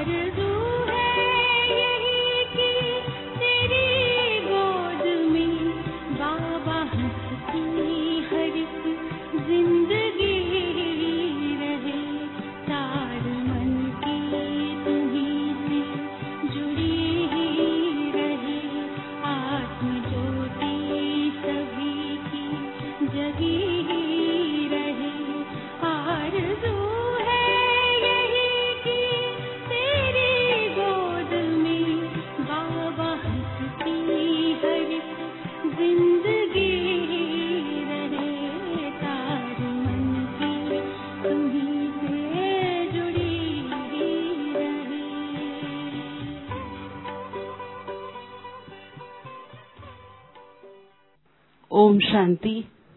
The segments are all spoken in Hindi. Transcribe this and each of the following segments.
ओम शांति।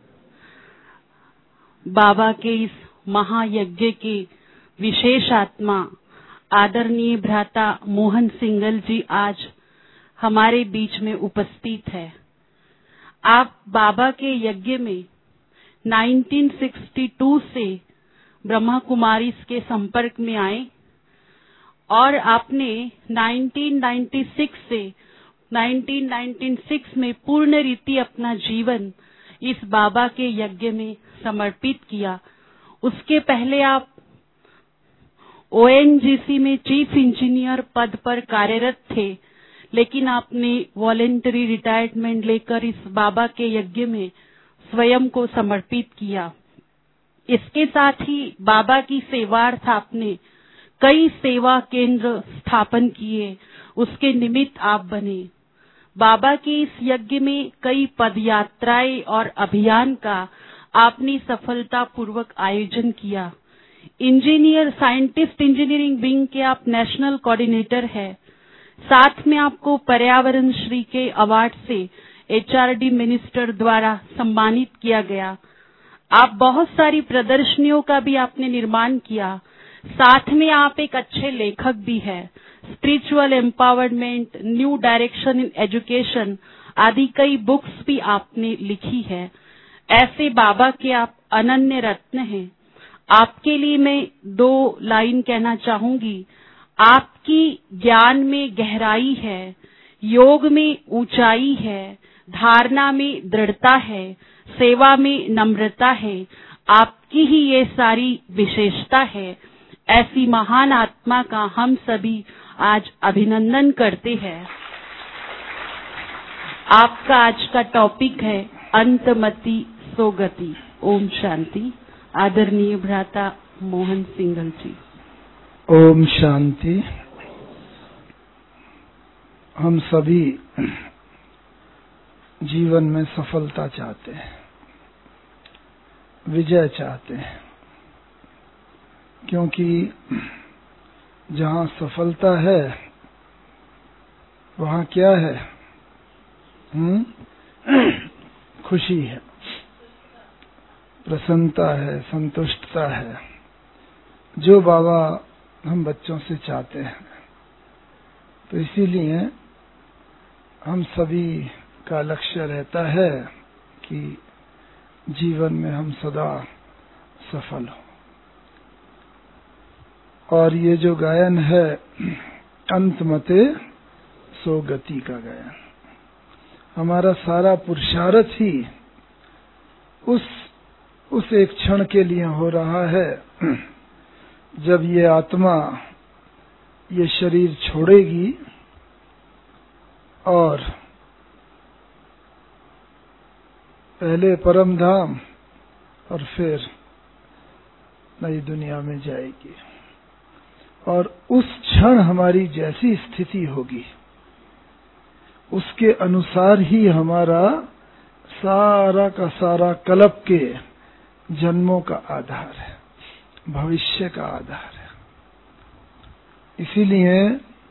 बाबा के इस महायज्ञ के विशेष आत्मा आदरणीय भ्राता मोहन सिंगल जी आज हमारे बीच में उपस्थित है। आप बाबा के यज्ञ में 1962 से ब्रह्मा कुमारी के संपर्क में आए और आपने 1996 से 1996 में पूर्ण रीति अपना जीवन इस बाबा के यज्ञ में समर्पित किया। उसके पहले आप ओएनजीसी में चीफ इंजीनियर पद पर कार्यरत थे, लेकिन आपने वॉलेंटरी रिटायरमेंट लेकर इस बाबा के यज्ञ में स्वयं को समर्पित किया। इसके साथ ही बाबा की सेवार्थ आपने कई सेवा केंद्र स्थापन किए, उसके निमित्त आप बने। बाबा के इस यज्ञ में कई पदयात्राएं और अभियान का आपने सफलतापूर्वक आयोजन किया। साइंटिस्ट इंजीनियरिंग विंग के आप नेशनल कोऑर्डिनेटर हैं। साथ में आपको पर्यावरण श्री के अवार्ड से एचआरडी मिनिस्टर द्वारा सम्मानित किया गया। आप बहुत सारी प्रदर्शनियों का भी आपने निर्माण किया। साथ में आप एक अच्छे लेखक भी हैं। Spiritual empowerment, new direction in education आदि कई बुक्स भी आपने लिखी है। ऐसे बाबा के आप अनन्य रत्न हैं। आपके लिए मैं 2 लाइन कहना चाहूंगी। आपकी ज्ञान में गहराई है, योग में ऊंचाई है, धारणा में दृढ़ता है, सेवा में नम्रता है। आपकी ही ये सारी विशेषता है। ऐसी महान आत्मा का हम सभी आज अभिनंदन करते हैं। आपका आज का टॉपिक है अंतमति सोगति। ओम शांति। आदरणीय भ्राता मोहन सिंगल जी। ओम शांति। हम सभी जीवन में सफलता चाहते हैं, विजय चाहते हैं, क्योंकि जहाँ सफलता है वहाँ क्या है? खुशी है, प्रसन्नता है, संतुष्टता है, जो बाबा हम बच्चों से चाहते हैं। तो इसीलिए हम सभी का लक्ष्य रहता है कि जीवन में हम सदा सफल हों। और ये जो गायन है अंतमते सो गति का गायन, हमारा सारा पुरुषार्थ ही उस एक क्षण के लिए हो रहा है जब ये आत्मा ये शरीर छोड़ेगी और पहले परम धाम और फिर नई दुनिया में जाएगी। और उस क्षण हमारी जैसी स्थिति होगी उसके अनुसार ही हमारा सारा का सारा कल्प के जन्मों का आधार है, भविष्य का आधार है। इसीलिए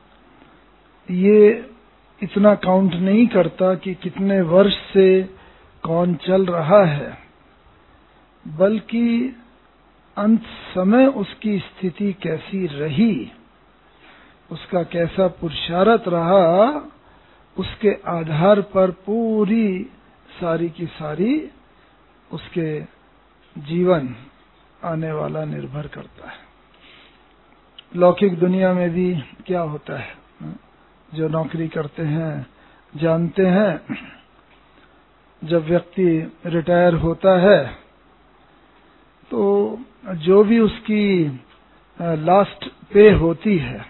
ये इतना काउंट नहीं करता कि कितने वर्ष से कौन चल रहा है, बल्कि अंत समय उसकी स्थिति कैसी रही, उसका कैसा पुरुषार्थ रहा, उसके आधार पर पूरी सारी की सारी उसके जीवन आने वाला निर्भर करता है। लौकिक दुनिया में भी क्या होता है, जो नौकरी करते हैं जानते हैं, जब व्यक्ति रिटायर होता है तो जो भी उसकी लास्ट पे होती है,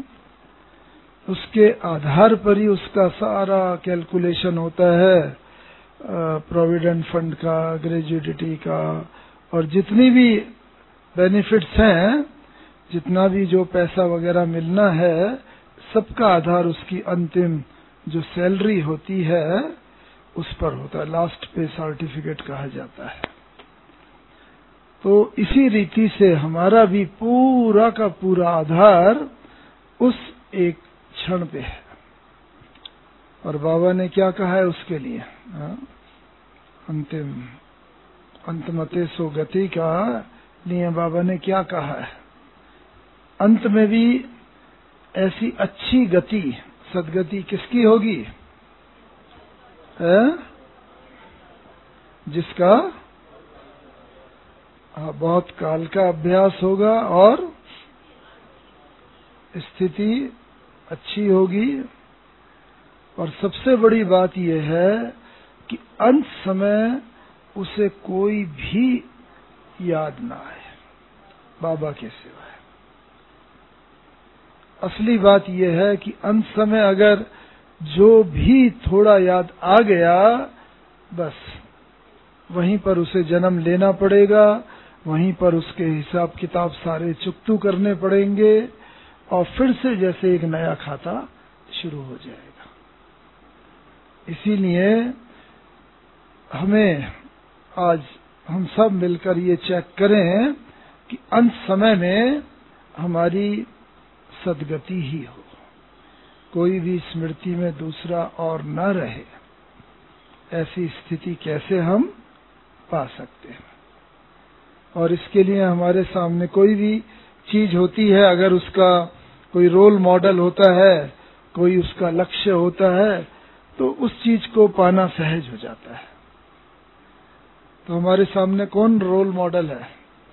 उसके आधार पर ही उसका सारा कैलकुलेशन होता है, प्रोविडेंट फंड का, ग्रेजुइटी का, और जितनी भी बेनिफिट्स हैं, जितना भी जो पैसा वगैरह मिलना है, सबका आधार उसकी अंतिम जो सैलरी होती है उस पर होता है। लास्ट पे सर्टिफिकेट कहा जाता है। तो इसी रीति से हमारा भी पूरा का पूरा आधार उस एक क्षण पे है। और बाबा ने क्या कहा है उसके लिए, अंतमते सो गति का लिए बाबा ने क्या कहा है, अंत में भी ऐसी अच्छी गति, सदगति किसकी होगी, जिसका बहुत काल का अभ्यास होगा और स्थिति अच्छी होगी। और सबसे बड़ी बात यह है कि अंत समय उसे कोई भी याद ना आए बाबा के सिवाय। असली बात यह है कि अंत समय अगर जो भी थोड़ा याद आ गया, बस वहीं पर उसे जन्म लेना पड़ेगा, वहीं पर उसके हिसाब किताब सारे चुकतू करने पड़ेंगे और फिर से जैसे एक नया खाता शुरू हो जाएगा। इसीलिए हमें आज हम सब मिलकर ये चेक करें कि अंत समय में हमारी सदगति ही हो, कोई भी स्मृति में दूसरा और न रहे। ऐसी स्थिति कैसे हम पा सकते हैं? और इसके लिए हमारे सामने कोई भी चीज होती है, अगर उसका कोई रोल मॉडल होता है, कोई उसका लक्ष्य होता है, तो उस चीज को पाना सहज हो जाता है। तो हमारे सामने कौन रोल मॉडल है?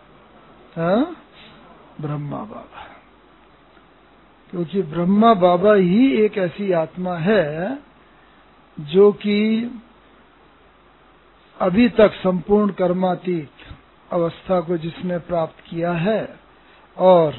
ब्रह्मा बाबा। क्योंकि ब्रह्मा बाबा ही एक ऐसी आत्मा है जो कि अभी तक संपूर्ण कर्मातीत अवस्था को जिसने प्राप्त किया है और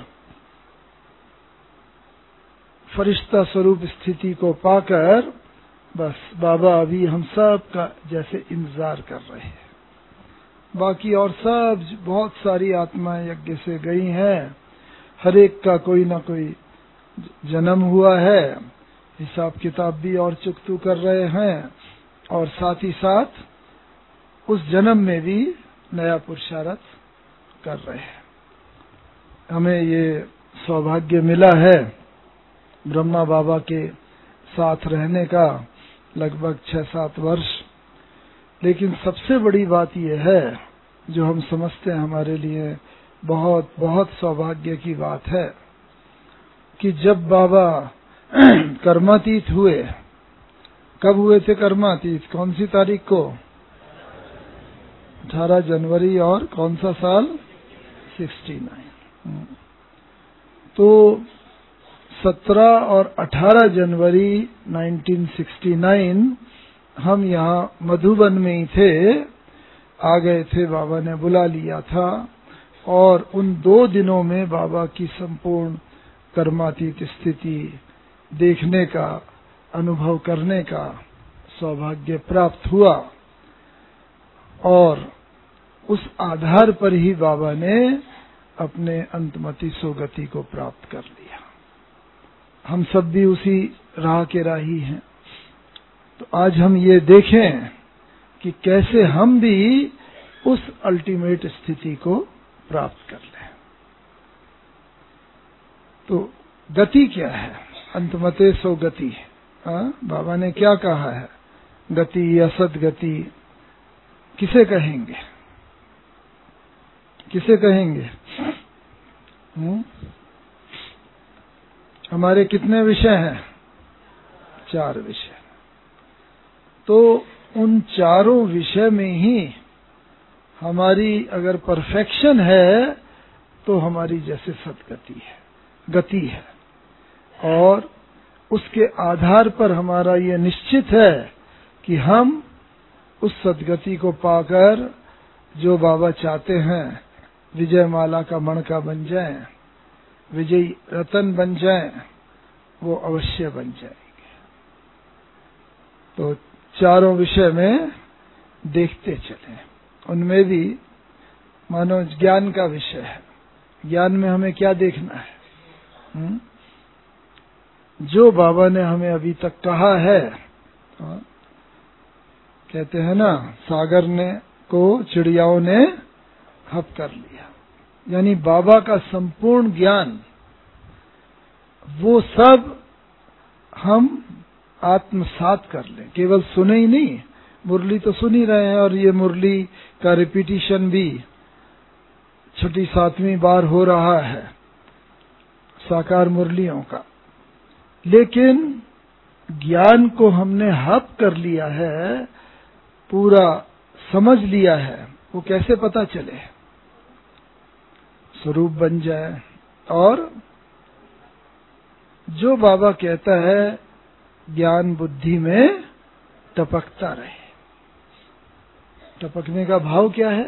फरिश्ता स्वरूप स्थिति को पाकर बस बाबा अभी हम सब का जैसे इंतजार कर रहे हैं। बाकी और सब बहुत सारी आत्माएं यज्ञ से गई हैं, हर एक का कोई ना कोई जन्म हुआ है, हिसाब किताब भी और चुकतू कर रहे हैं, और साथ ही साथ उस जन्म में भी नया पुरुषार्थ कर रहे हैं। हमें ये सौभाग्य मिला है ब्रह्मा बाबा के साथ रहने का, लगभग 6-7 वर्ष। लेकिन सबसे बड़ी बात यह है जो हम समझते हैं हमारे लिए बहुत बहुत सौभाग्य की बात है कि जब बाबा कर्मातीत हुए, कब हुए थे कर्मातीत, कौन सी तारीख को? 18 जनवरी, और कौन सा साल? 69। तो 17 और 18 जनवरी 1969 हम यहाँ मधुबन में ही थे, आ गए थे, बाबा ने बुला लिया था। और उन 2 दिनों में बाबा की संपूर्ण कर्मातीत स्थिति देखने का, अनुभव करने का सौभाग्य प्राप्त हुआ। और उस आधार पर ही बाबा ने अपने अंतमति सोगति को प्राप्त कर लिया। हम सब भी उसी राह के राही हैं। तो आज हम ये देखें कि कैसे हम भी उस अल्टीमेट स्थिति को प्राप्त कर लें। तो गति क्या है? अंतमते सो गति। बाबा ने क्या कहा है? गति या सदगति किसे कहेंगे? किसे कहेंगे? हमारे कितने विषय हैं? 4 विषय। तो उन चारों विषय में ही हमारी अगर परफेक्शन है तो हमारी जैसे सदगति है। गति है, और उसके आधार पर हमारा ये निश्चित है कि हम उस सद्गति को पाकर जो बाबा चाहते हैं, विजय माला का मणका बन जाएं, विजयी रतन बन जाएं, वो अवश्य बन जाएंगे। तो चारों विषय में देखते चलें। उनमें भी मानो ज्ञान का विषय है। ज्ञान में हमें क्या देखना है? जो बाबा ने हमें अभी तक कहा है, कहते हैं ना, सागर ने को चिड़ियाओं ने हप कर लिया, यानी बाबा का संपूर्ण ज्ञान, वो सब हम आत्मसात कर लें। केवल सुने ही नहीं, मुरली तो सुन ही रहे हैं, और ये मुरली का रिपीटिशन भी 6ठी 7वीं बार हो रहा है साकार मुरलियों का, लेकिन ज्ञान को हमने हप कर लिया है, पूरा समझ लिया है। वो कैसे पता चले? स्वरूप बन जाए। और जो बाबा कहता है ज्ञान बुद्धि में टपकता रहे। टपकने का भाव क्या है?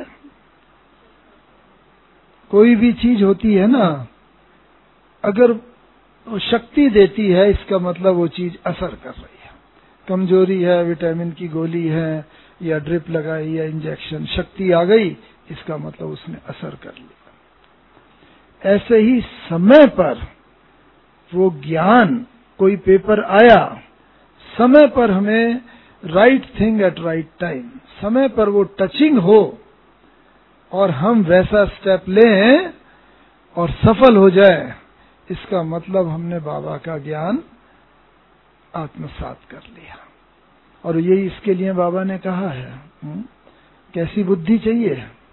कोई भी चीज होती है ना, अगर वो शक्ति देती है, इसका मतलब वो चीज असर कर रही है। कमजोरी है, विटामिन की गोली है, या ड्रिप लगाई या इंजेक्शन, शक्ति आ गई, इसका मतलब उसने असर कर लिया। ऐसे ही समय पर वो ज्ञान, कोई पेपर आया, समय पर हमें right thing at right time, समय पर वो टचिंग हो और हम वैसा स्टेप लें और सफल हो जाए, इसका मतलब हमने बाबा का ज्ञान आत्मसात कर लिया। और यही इसके लिए बाबा ने कहा है, कैसी बुद्धि चाहिए?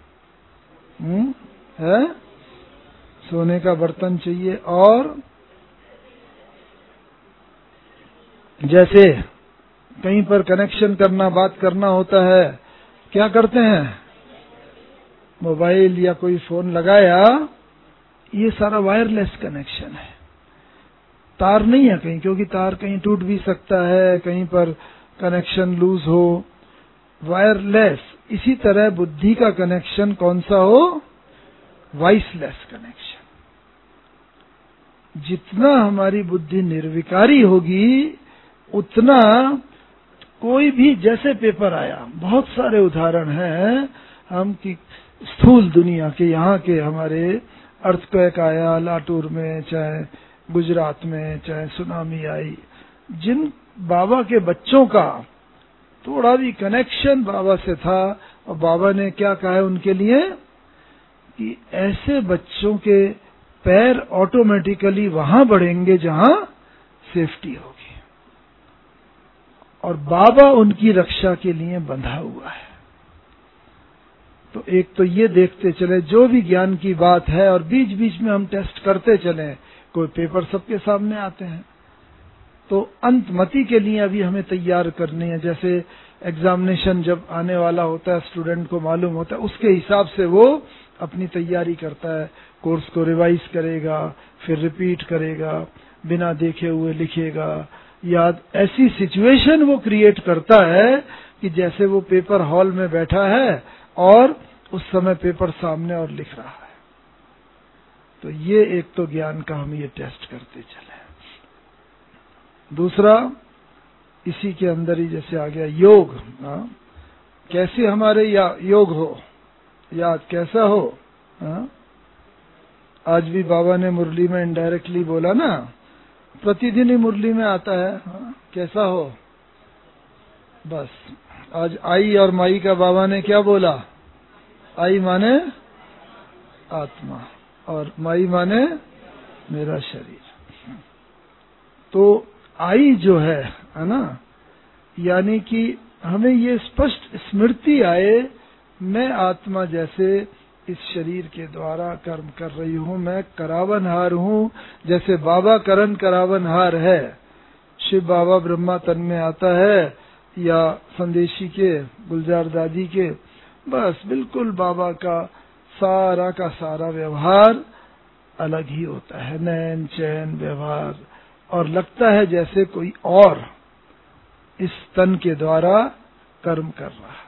है सोने का बर्तन चाहिए। और जैसे कहीं पर कनेक्शन करना, बात करना होता है, क्या करते हैं? मोबाइल या कोई फोन लगाया, ये सारा वायरलेस कनेक्शन है, तार नहीं है कहीं, क्योंकि तार कहीं टूट भी सकता है, कहीं पर कनेक्शन लूज हो, वायरलेस। इसी तरह बुद्धि का कनेक्शन कौन सा हो? Voiceless connection. जितना हमारी बुद्धि निर्विकारी होगी, उतना कोई भी, जैसे पेपर आया, बहुत सारे उदाहरण हैं हम कि स्थूल दुनिया के, यहाँ के हमारे अर्थक्वेक आया लातूर में, चाहे गुजरात में, चाहे सुनामी आई, जिन बाबा के बच्चों का थोड़ा भी कनेक्शन बाबा से था, और बाबा ने क्या कहा है उनके लिए कि ऐसे बच्चों के पैर ऑटोमेटिकली वहां बढ़ेंगे जहां सेफ्टी होगी, और बाबा उनकी रक्षा के लिए बंधा हुआ है। तो एक तो ये देखते चले जो भी ज्ञान की बात है, और बीच बीच में हम टेस्ट करते चले। कोई पेपर सबके सामने आते हैं, तो अंतमति के लिए अभी हमें तैयार करनी है। जैसे एग्जामिनेशन जब आने वाला होता है, स्टूडेंट को मालूम होता है, उसके हिसाब से वो अपनी तैयारी करता है, कोर्स को रिवाइज करेगा, फिर रिपीट करेगा, बिना देखे हुए लिखेगा, याद। ऐसी सिचुएशन वो क्रिएट करता है कि जैसे वो पेपर हॉल में बैठा है और उस समय पेपर सामने और लिख रहा है। तो ये एक तो ज्ञान का हम ये टेस्ट करते चले। दूसरा, इसी के अंदर ही जैसे आ गया योग। कैसे हमारे योग हो, याद कैसा हो? आज भी बाबा ने मुरली में इनडायरेक्टली बोला ना, प्रतिदिन ही मुरली में आता है, कैसा हो? बस आज आई और माई का बाबा ने क्या बोला? आई माने आत्मा और माई माने मेरा शरीर। तो आई जो है ना, यानी कि हमें ये स्पष्ट स्मृति आए, मैं आत्मा जैसे इस शरीर के द्वारा कर्म कर रही हूँ, मैं करावनहार हूँ, जैसे बाबा करण करावनहार है। शिव बाबा ब्रह्मा तन में आता है, या संदेशी के गुलजार दादी के, बस बिल्कुल बाबा का सारा व्यवहार अलग ही होता है, नैन चैन व्यवहार, और लगता है जैसे कोई और इस तन के द्वारा कर्म कर रहा है।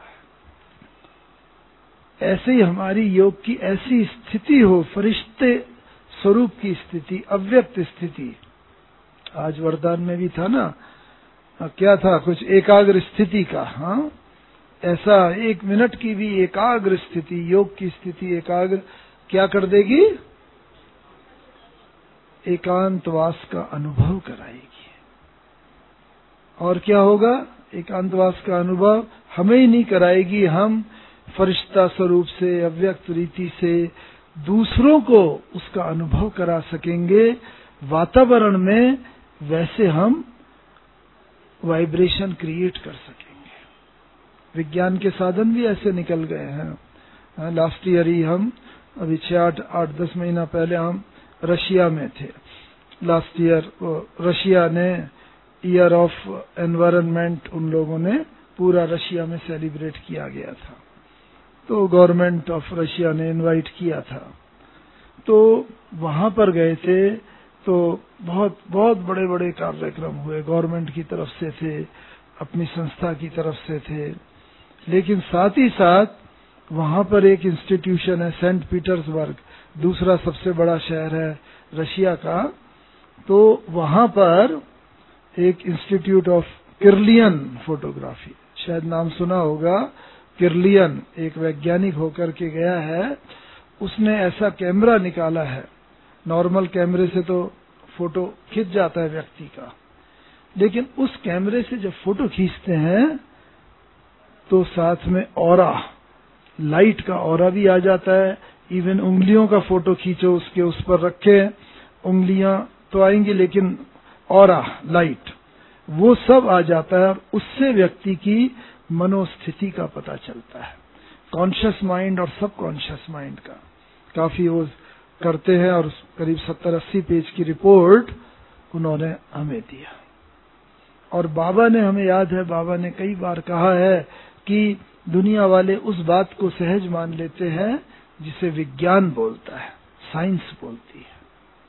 ऐसे ही हमारी योग की ऐसी स्थिति हो, फरिश्ते स्वरूप की स्थिति, अव्यक्त स्थिति। आज वरदान में भी था ना, क्या था, कुछ एकाग्र स्थिति का। हाँ, ऐसा 1 मिनट की भी एकाग्र स्थिति, योग की स्थिति एकाग्र क्या कर देगी? एकांतवास का अनुभव कराएगी। और क्या होगा? एकांतवास का अनुभव हमें ही नहीं कराएगी, हम फरिश्ता स्वरूप से, अव्यक्त रीति से दूसरों को उसका अनुभव करा सकेंगे। वातावरण में वैसे हम वाइब्रेशन क्रिएट कर सकेंगे। विज्ञान के साधन भी ऐसे निकल गए हैं। लास्ट ईयर ही हम, अभी 8-10 महीना पहले हम रशिया में थे। लास्ट ईयर रशिया ने ईयर ऑफ एनवायरनमेंट, उन लोगों ने पूरा रशिया में सेलिब्रेट किया गया था। तो गवर्नमेंट ऑफ रशिया ने इनवाइट किया था, तो वहां पर गए थे। तो बहुत बहुत बड़े बड़े कार्यक्रम हुए, गवर्नमेंट की तरफ से थे, अपनी संस्था की तरफ से थे। लेकिन साथ ही साथ वहां पर एक इंस्टीट्यूशन है, सेंट पीटर्सबर्ग, दूसरा सबसे बड़ा शहर है रशिया का। तो वहां पर एक इंस्टीट्यूट ऑफ किर्लियन फोटोग्राफी, शायद नाम सुना होगा। किर्लियन एक वैज्ञानिक होकर के गया है, उसने ऐसा कैमरा निकाला है। नॉर्मल कैमरे से तो फोटो खिंच जाता है व्यक्ति का, लेकिन उस कैमरे से जब फोटो खींचते हैं तो साथ में ऑरा, लाइट का ऑरा भी आ जाता है। इवन उंगलियों का फोटो खींचो, उसके उस पर रखे, उंगलियां तो आएंगी लेकिन ऑरा, लाइट, वो सब आ जाता है। और उससे व्यक्ति की मनोस्थिति का पता चलता है, कॉन्शियस माइंड और सब कॉन्शियस माइंड का। काफी वो करते हैं, और करीब 70-80 पेज की रिपोर्ट उन्होंने हमें दिया। और बाबा ने, हमें याद है, बाबा ने कई बार कहा है कि दुनिया वाले उस बात को सहज मान लेते हैं जिसे विज्ञान बोलता है, साइंस बोलती है।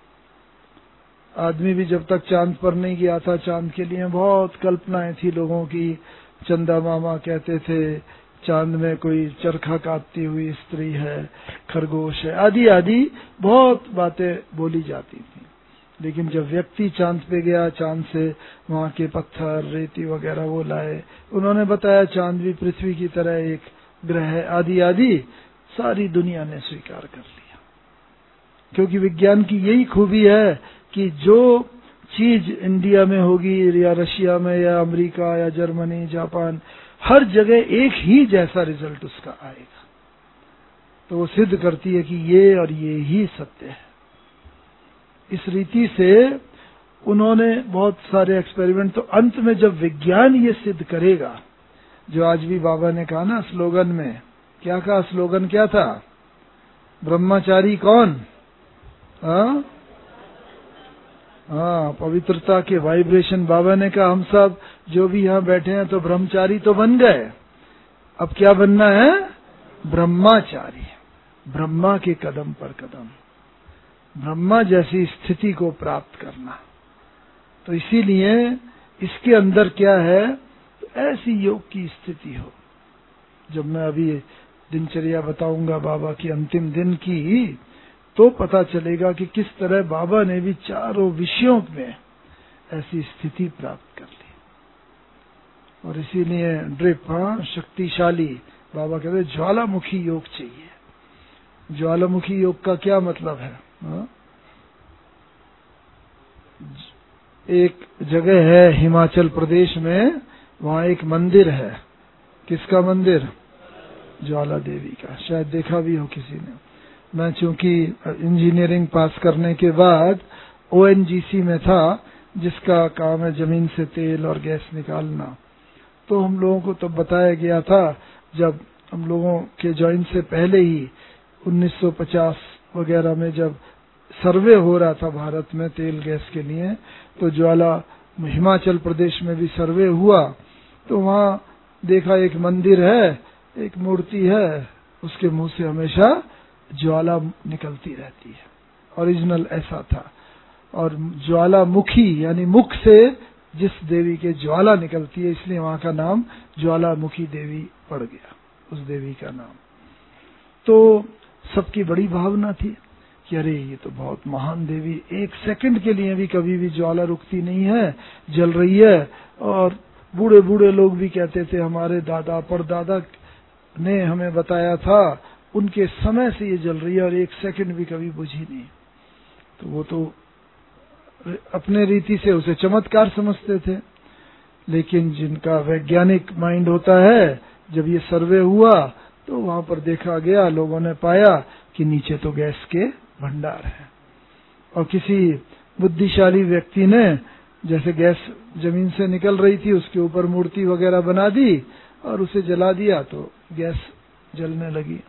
आदमी भी जब तक चांद पर नहीं गया था, चांद के लिए बहुत कल्पनाएं थी लोगों की। चंदा मामा कहते थे चांद में कोई चरखा काटती हुई स्त्री है, खरगोश है, आदि आदि बहुत बातें बोली जाती थी। लेकिन जब व्यक्ति चांद पे गया, चांद से वहां के पत्थर, रेती वगैरह वो लाए, उन्होंने बताया चांद भी पृथ्वी की तरह एक ग्रह है, आदि आदि, सारी दुनिया ने स्वीकार कर लिया। क्योंकि विज्ञान की यही खूबी है कि जो चीज इंडिया में होगी या रशिया में या अमेरिका या जर्मनी, जापान, हर जगह एक ही जैसा रिजल्ट उसका आएगा। तो वो सिद्ध करती है कि ये और ये ही सत्य है। इस रीति से उन्होंने बहुत सारे एक्सपेरिमेंट, तो अंत में जब विज्ञान ये सिद्ध करेगा, जो आज भी बाबा ने कहा ना स्लोगन में, क्या कहा, स्लोगन क्या था? ब्रह्मचारी कौन? हाँ, पवित्रता के वाइब्रेशन। बाबा ने कहा हम सब जो भी यहाँ बैठे हैं तो ब्रह्मचारी तो बन गए, अब क्या बनना है? ब्रह्मचारी। ब्रह्मा के कदम पर कदम, ब्रह्मा जैसी स्थिति को प्राप्त करना। तो इसीलिए इसके अंदर क्या है, तो ऐसी योग की स्थिति हो। जब मैं अभी दिनचर्या बताऊंगा बाबा की अंतिम दिन की, तो पता चलेगा कि किस तरह बाबा ने भी चारों विषयों में ऐसी स्थिति प्राप्त कर ली। और इसीलिए ड्रिप, शक्तिशाली, बाबा कहते ज्वालामुखी योग चाहिए। ज्वालामुखी योग का क्या मतलब है? एक जगह है हिमाचल प्रदेश में, वहां एक मंदिर है। किसका मंदिर? ज्वाला देवी का। शायद देखा भी हो किसी ने। मैं चूंकि इंजीनियरिंग पास करने के बाद ONGC में था, जिसका काम है जमीन से तेल और गैस निकालना, तो हम लोगों को तो बताया गया था, जब हम लोगों के ज्वाइन से पहले ही 1950 वगैरह में जब सर्वे हो रहा था भारत में तेल गैस के लिए, तो ज्वाला हिमाचल प्रदेश में भी सर्वे हुआ। तो वहां देखा एक मंदिर है, एक मूर्ति है, उसके मुंह से हमेशा ज्वाला निकलती रहती है। ओरिजिनल ऐसा था। और ज्वालामुखी यानी मुख से जिस देवी के ज्वाला निकलती है, इसलिए वहां का नाम ज्वालामुखी देवी पड़ गया, उस देवी का नाम। तो सबकी बड़ी भावना थी कि अरे ये तो बहुत महान देवी, एक सेकंड के लिए भी कभी भी ज्वाला रुकती नहीं है, जल रही है। और बूढ़े बूढ़े लोग भी कहते थे, हमारे दादा परदादा ने हमें बताया था, उनके समय से ये जल रही है और एक सेकंड भी कभी बुझी नहीं। तो वो तो अपने रीति से उसे चमत्कार समझते थे। लेकिन जिनका वैज्ञानिक माइंड होता है, जब ये सर्वे हुआ तो वहां पर देखा गया, लोगों ने पाया कि नीचे तो गैस के भंडार हैं। और किसी बुद्धिशाली व्यक्ति ने जैसे गैस जमीन से निकल रही थी, उसके ऊपर मूर्ति वगैरह बना दी और उसे जला दिया तो गैस जलने लगी।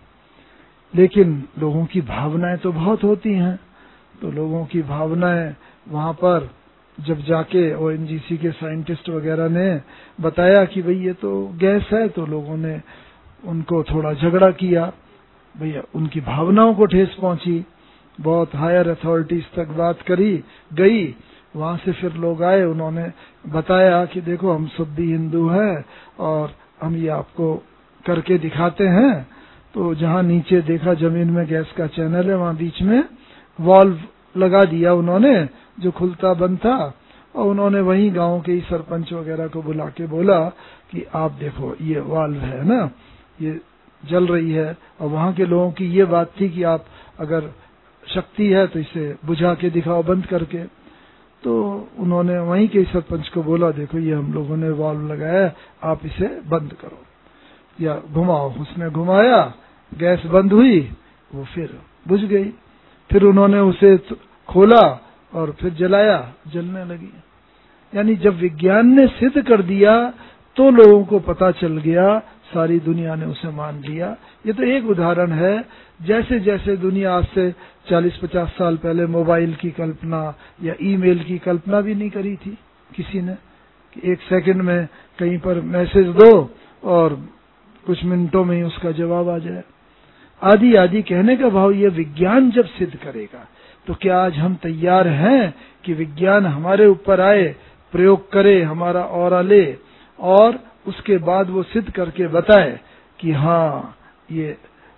लेकिन लोगों की भावनाएं तो बहुत होती हैं, तो लोगों की भावनाएं वहां पर जब जाके ONGC के साइंटिस्ट वगैरह ने बताया कि भाई ये तो गैस है, तो लोगों ने उनको थोड़ा झगड़ा किया। भैया उनकी भावनाओं को ठेस पहुंची, बहुत हायर अथॉरिटीज तक बात करी गई। वहां से फिर लोग आए, उन्होंने बताया कि देखो हम सब भी हिंदू हैं और हम ये आपको करके दिखाते हैं। तो जहां नीचे देखा जमीन में गैस का चैनल है, वहां बीच में वाल्व लगा दिया उन्होंने, जो खुलता बंद था। और उन्होंने वहीं गांव के ही सरपंच वगैरह को बुला के बोला कि आप देखो ये वाल्व है ना, ये जल रही है। और वहां के लोगों की ये बात थी कि आप अगर शक्ति है तो इसे बुझा के दिखाओ बंद करके। तो उन्होंने वहीं के सरपंच को बोला, देखो ये हम लोगों ने वाल्व लगाया है, आप इसे बंद करो या घुमाओ। उसने घुमाया, गैस बंद हुई, वो फिर बुझ गई। फिर उन्होंने उसे खोला और फिर जलाया, जलने लगी। यानी जब विज्ञान ने सिद्ध कर दिया तो लोगों को पता चल गया, सारी दुनिया ने उसे मान लिया। ये तो एक उदाहरण है। जैसे जैसे दुनिया आज से 40-50 साल पहले मोबाइल की कल्पना या ईमेल की कल्पना भी नहीं करी थी किसी ने, कि एक सेकंड में कहीं पर मैसेज दो और कुछ मिनटों में ही उसका जवाब आ जाए। आदि आदि कहने का भाव ये विज्ञान जब सिद्ध करेगा, तो क्या आज हम तैयार हैं कि विज्ञान हमारे ऊपर आए, प्रयोग करे, हमारा ऑरा ले और उसके बाद वो सिद्ध करके बताए कि हाँ ये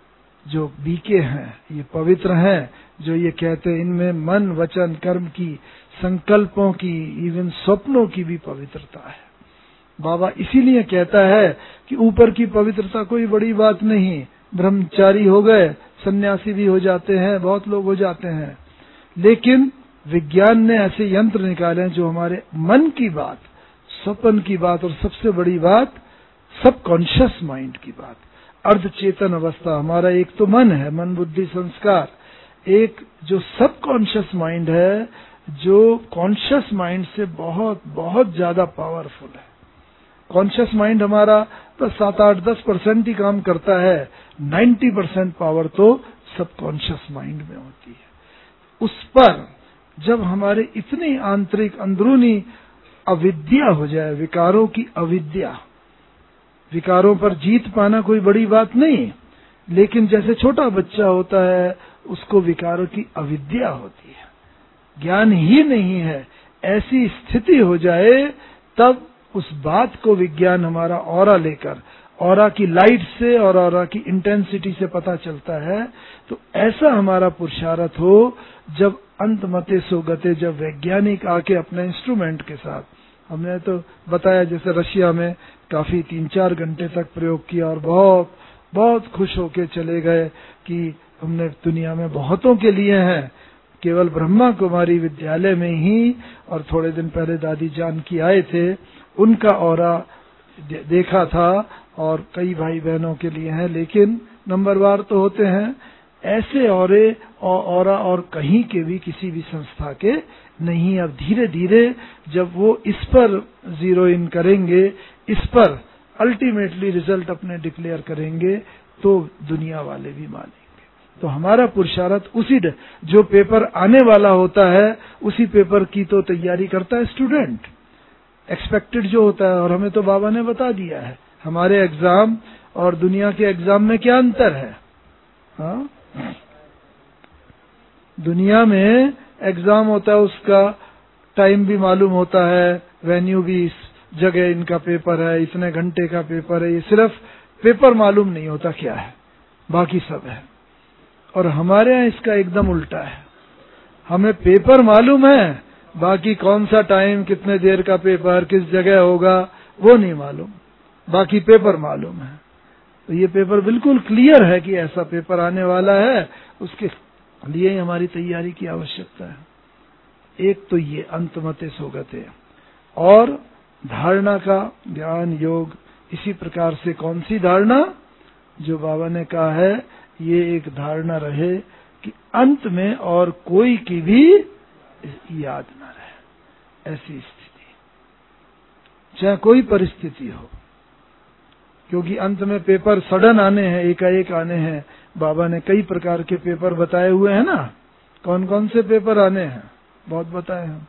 जो बीके हैं ये पवित्र हैं, जो ये कहते हैं इनमें मन वचन कर्म की, संकल्पों की, इवन स्वप्नों की भी पवित्रता है। बाबा इसीलिए कहता है कि ऊपर की पवित्रता कोई बड़ी बात नहीं, ब्रह्मचारी हो गए, सन्यासी भी हो जाते हैं, बहुत लोग हो जाते हैं। लेकिन विज्ञान ने ऐसे यंत्र निकाले जो हमारे मन की बात, स्वप्न की बात और सबसे बड़ी बात सबकॉन्शियस माइंड की बात, अर्धचेतन अवस्था। हमारा एक तो मन है, मन बुद्धि संस्कार, एक जो सबकॉन्शियस माइंड है, जो कॉन्शियस माइंड से बहुत बहुत ज्यादा पावरफुल है। कॉन्शियस माइंड हमारा बस 7-8-10% ही काम करता है, 90% पावर तो सबकॉन्शियस माइंड में होती है। उस पर जब हमारे इतनी आंतरिक अंदरूनी अविद्या हो जाए, विकारों की अविद्या, विकारों पर जीत पाना कोई बड़ी बात नहीं, लेकिन जैसे छोटा बच्चा होता है उसको विकारों की अविद्या होती है, ज्ञान ही नहीं है, ऐसी स्थिति हो जाए तब उस बात को विज्ञान हमारा ऑरा लेकर, ऑरा की लाइट से और ऑरा की इंटेंसिटी से पता चलता है। तो ऐसा हमारा पुरुषार्थ हो जब अंत मते सो गते, जब वैज्ञानिक आके अपने इंस्ट्रूमेंट के साथ, हमने तो बताया जैसे रशिया में काफी 3-4 घंटे तक प्रयोग किया और बहुत बहुत खुश होके चले गए कि हमने दुनिया में बहुतों के लिए हैं। केवल ब्रह्मा कुमारी विद्यालय में ही, और थोड़े दिन पहले दादी जानकी आए थे, उनका ऑरा देखा था और कई भाई बहनों के लिए है, लेकिन नंबरवार तो होते हैं। ऐसे ऑरा और कहीं के भी किसी भी संस्था के नहीं। अब धीरे धीरे जब वो इस पर जीरो इन करेंगे, इस पर अल्टीमेटली रिजल्ट अपने डिक्लेयर करेंगे, तो दुनिया वाले भी मानेंगे। तो हमारा पुरुषार्थ उसी जो पेपर आने वाला होता है उसी पेपर की तो तैयारी करता है स्टूडेंट, एक्सपेक्टेड जो होता है। और हमें तो बाबा ने बता दिया है हमारे एग्जाम और दुनिया के एग्जाम में क्या अंतर है। हाँ, दुनिया में एग्जाम होता है, उसका टाइम भी मालूम होता है, वेन्यू भी, इस जगह इनका पेपर है, इतने घंटे का पेपर है, ये सिर्फ पेपर मालूम नहीं होता क्या है, बाकी सब है। और हमारे यहाँ इसका एकदम उल्टा है, हमें पेपर मालूम है, बाकी कौन सा टाइम, कितने देर का पेपर, किस जगह होगा, वो नहीं मालूम, बाकी पेपर मालूम है। तो ये पेपर बिल्कुल क्लियर है कि ऐसा पेपर आने वाला है, उसके लिए ही हमारी तैयारी की आवश्यकता है। एक तो ये अंतमते सोगते, और धारणा का ज्ञान योग, इसी प्रकार से कौन सी धारणा, जो बाबा ने कहा है, ये एक धारणा रहे कि अंत में और कोई की भी याद न रहे, ऐसी स्थिति, चाहे कोई परिस्थिति हो। क्योंकि अंत में पेपर सडन आने हैं, एकाएक आने हैं। बाबा ने कई प्रकार के पेपर बताए हुए हैं ना, कौन कौन से पेपर आने हैं, बहुत बताए हैं।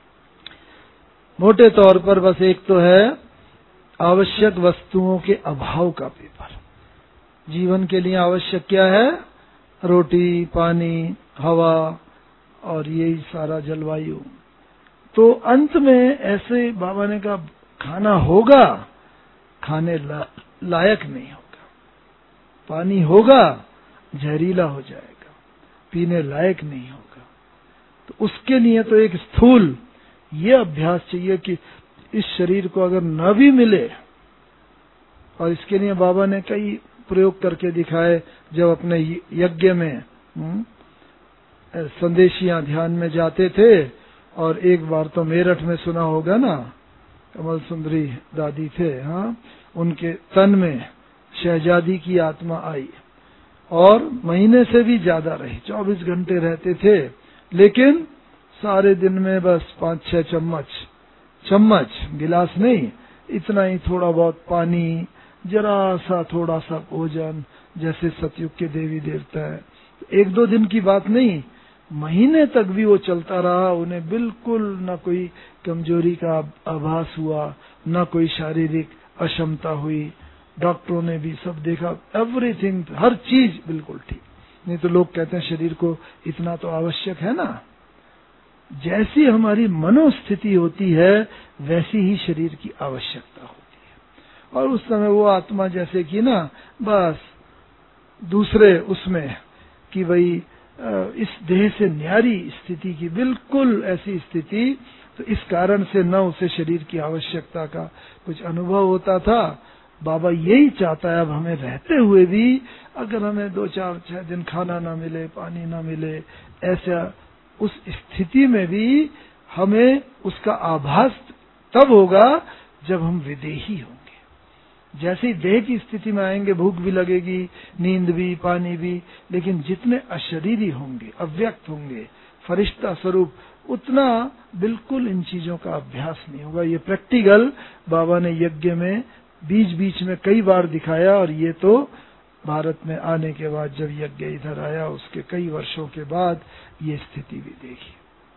मोटे तौर पर बस एक तो है आवश्यक वस्तुओं के अभाव का पेपर। जीवन के लिए आवश्यक क्या है, रोटी, पानी, हवा और यही सारा जलवायु। तो अंत में ऐसे बाबा ने कहा खाना होगा, खाने लायक नहीं होगा, पानी होगा जहरीला हो जाएगा, पीने लायक नहीं होगा। तो उसके लिए तो एक स्थूल ये अभ्यास चाहिए कि इस शरीर को अगर न भी मिले, और इसके लिए बाबा ने कई प्रयोग करके दिखाए। जब अपने यज्ञ में संदेशियां ध्यान में जाते थे, और एक बार तो मेरठ में सुना होगा ना, कमल सुंदरी दादी थे, हाँ, उनके तन में शहजादी की आत्मा आई और महीने से भी ज्यादा रही, 24 घंटे रहते थे, लेकिन सारे दिन में बस 5-6 चम्मच, गिलास नहीं, इतना ही थोड़ा बहुत पानी, जरा सा थोड़ा सा भोजन, जैसे सतयुग के देवी देवता है। 1-2 दिन की बात नहीं, महीने तक भी वो चलता रहा। उन्हें बिल्कुल न कोई कमजोरी का आभास हुआ, न कोई शारीरिक अक्षमता हुई। डॉक्टरों ने भी सब देखा, एवरीथिंग, हर चीज बिल्कुल ठीक। नहीं तो लोग कहते हैं शरीर को इतना तो आवश्यक है ना। जैसी हमारी मनोस्थिति होती है, वैसी ही शरीर की आवश्यकता होती है। और उस समय वो आत्मा जैसे कि ना बस दूसरे उसमें कि भाई इस देह से न्यारी स्थिति की, बिल्कुल ऐसी स्थिति। तो इस कारण से न उसे शरीर की आवश्यकता का कुछ अनुभव होता था। बाबा यही चाहता है अब हमें रहते हुए भी, अगर हमें 2-4-6 दिन खाना ना मिले, पानी ना मिले, ऐसा उस स्थिति में भी हमें उसका आभास तब होगा जब हम विदेही होंगे। जैसे ही देह की स्थिति में आएंगे, भूख भी लगेगी, नींद भी, पानी भी, लेकिन जितने अशरीरी होंगे, अव्यक्त होंगे, फरिश्ता स्वरूप, उतना बिल्कुल इन चीजों का अभ्यास नहीं होगा। ये प्रैक्टिकल बाबा ने यज्ञ में बीच बीच में कई बार दिखाया। और ये तो भारत में आने के बाद, जब यज्ञ इधर आया, उसके कई वर्षों के बाद ये स्थिति भी देखी।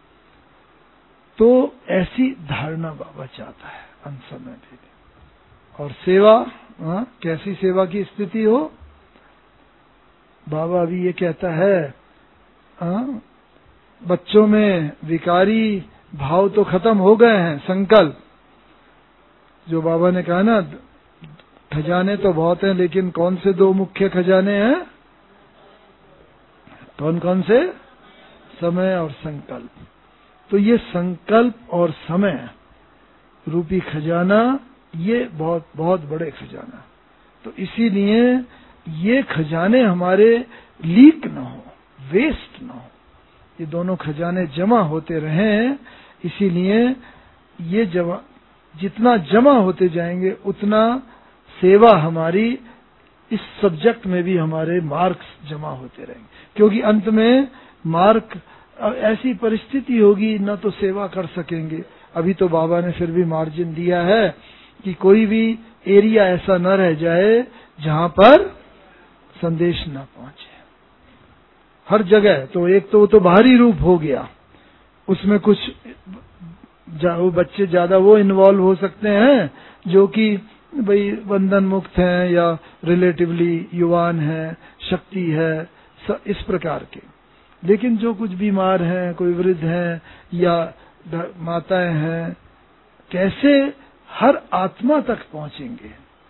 तो ऐसी धारणा बाबा चाहता है अंत समय भी। और सेवा, कैसी सेवा की स्थिति हो, बाबा अभी ये कहता है, बच्चों में विकारी भाव तो खत्म हो गए हैं, संकल्प। जो बाबा ने कहा ना, खजाने तो बहुत हैं, लेकिन कौन से 2 मुख्य खजाने हैं, कौन कौन से, समय और संकल्प। तो ये संकल्प और समय रूपी खजाना, ये बहुत बहुत बड़े खजाना। तो इसीलिए ये खजाने हमारे लीक न हो, वेस्ट न हो, ये दोनों खजाने जमा होते रहें। इसीलिए ये जितना जमा होते जाएंगे, उतना सेवा हमारी इस सब्जेक्ट में भी हमारे मार्क्स जमा होते रहेंगे। क्योंकि अंत में मार्क, ऐसी परिस्थिति होगी न तो सेवा कर सकेंगे। अभी तो बाबा ने फिर भी मार्जिन दिया है कि कोई भी एरिया ऐसा न रह जाए जहां पर संदेश न पहुंचे। हर जगह तो एक तो वो तो बाहरी रूप हो गया, उसमें कुछ बच्चे ज्यादा वो इन्वॉल्व हो सकते हैं जो कि भाई बंधन मुक्त हैं या रिलेटिवली युवान हैं, शक्ति है, इस प्रकार के। लेकिन जो कुछ बीमार हैं, कोई वृद्ध हैं या माताएं हैं, कैसे हर आत्मा तक पहुंचेंगे।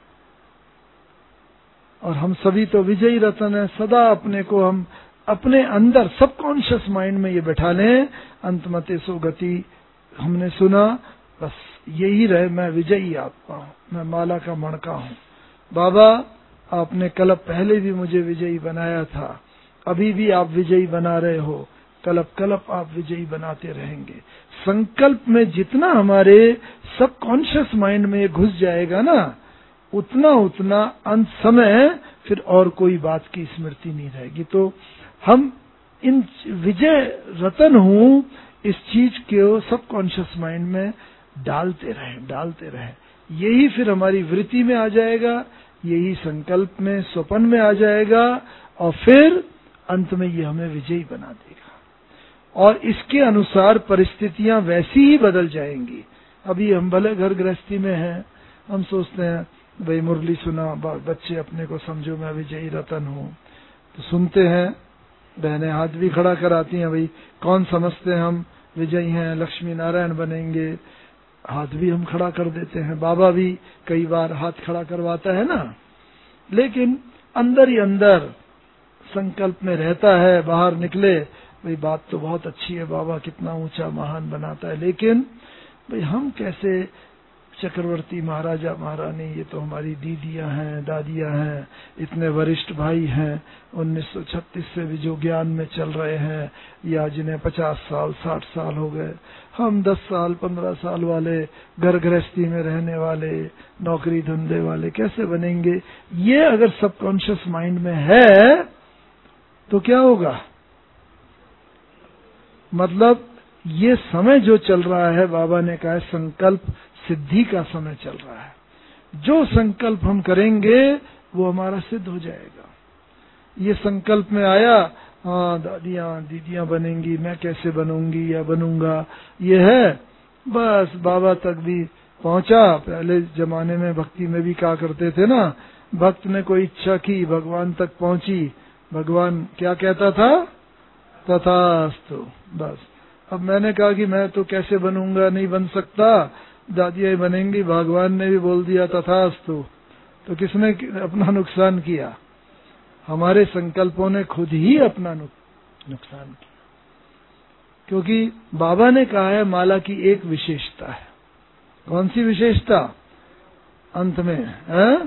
और हम सभी तो विजयी रतन है, सदा अपने को हम अपने अंदर सबकॉन्शियस माइंड में ये बैठा लें, अंतमते सो गति। हमने सुना, बस यही रहे, मैं विजयी आत्मा हूं, मैं माला का मणका हूं। बाबा, आपने कल पहले भी मुझे विजयी बनाया था, अभी भी आप विजयी बना रहे हो, कल्प आप विजयी बनाते रहेंगे। संकल्प में जितना हमारे सबकॉन्शियस माइंड में घुस जाएगा ना, उतना उतना अंत समय फिर और कोई बात की स्मृति नहीं रहेगी। तो हम इन विजय रतन हूं इस चीज को सबकॉन्शियस माइंड में डालते रहे। यही फिर हमारी वृत्ति में आ जाएगा, यही संकल्प में, स्वप्न में आ जाएगा, और फिर अंत में ये हमें विजयी बना देगा। और इसके अनुसार परिस्थितियां वैसी ही बदल जाएंगी। अभी हम भले घर गृहस्थी में हैं, हम सोचते हैं भाई मुरली सुना, बच्चे अपने को समझो मैं विजयी रतन हूं, तो सुनते हैं, बहनें हाथ भी खड़ा कराती हैं, भाई कौन समझते हैं हम विजयी हैं, लक्ष्मी नारायण बनेंगे, हाथ भी हम खड़ा कर देते हैं। बाबा भी कई बार हाथ खड़ा करवाता है ना, लेकिन अंदर ही अंदर संकल्प में रहता है, बाहर निकले भाई बात तो बहुत अच्छी है, बाबा कितना ऊंचा महान बनाता है, लेकिन भाई हम कैसे चक्रवर्ती महाराजा महारानी, ये तो हमारी दीदियां हैं, दादियां हैं, इतने वरिष्ठ भाई हैं, 1936 से भी जो ज्ञान में चल रहे हैं, या जिन्हें 50 साल 60 साल हो गए, हम 10 साल 15 साल वाले घर गृहस्थी में रहने वाले, नौकरी धंधे वाले कैसे बनेंगे। ये अगर सबकॉन्शियस माइंड में है तो क्या होगा, मतलब ये समय जो चल रहा है, बाबा ने कहा संकल्प सिद्धि का समय चल रहा है। जो संकल्प हम करेंगे वो हमारा सिद्ध हो जाएगा। ये संकल्प में आया, हाँ दादियां दीदियां बनेंगी, मैं कैसे बनूंगी या बनूंगा, ये है, बस बाबा तक भी पहुंचा। पहले जमाने में भक्ति में भी कहा करते थे ना, भक्त ने कोई इच्छा की, भगवान तक पहुंची, भगवान क्या कहता था, तथास्तु। बस अब मैंने कहा कि मैं तो कैसे बनूंगा, नहीं बन सकता, दादियां बनेंगी, भगवान ने भी बोल दिया तथास्तु। तो किसने अपना नुकसान किया, हमारे संकल्पों ने खुद ही अपना नुकसान किया। क्योंकि बाबा ने कहा है माला की एक विशेषता है। कौन सी विशेषता, अंत में है?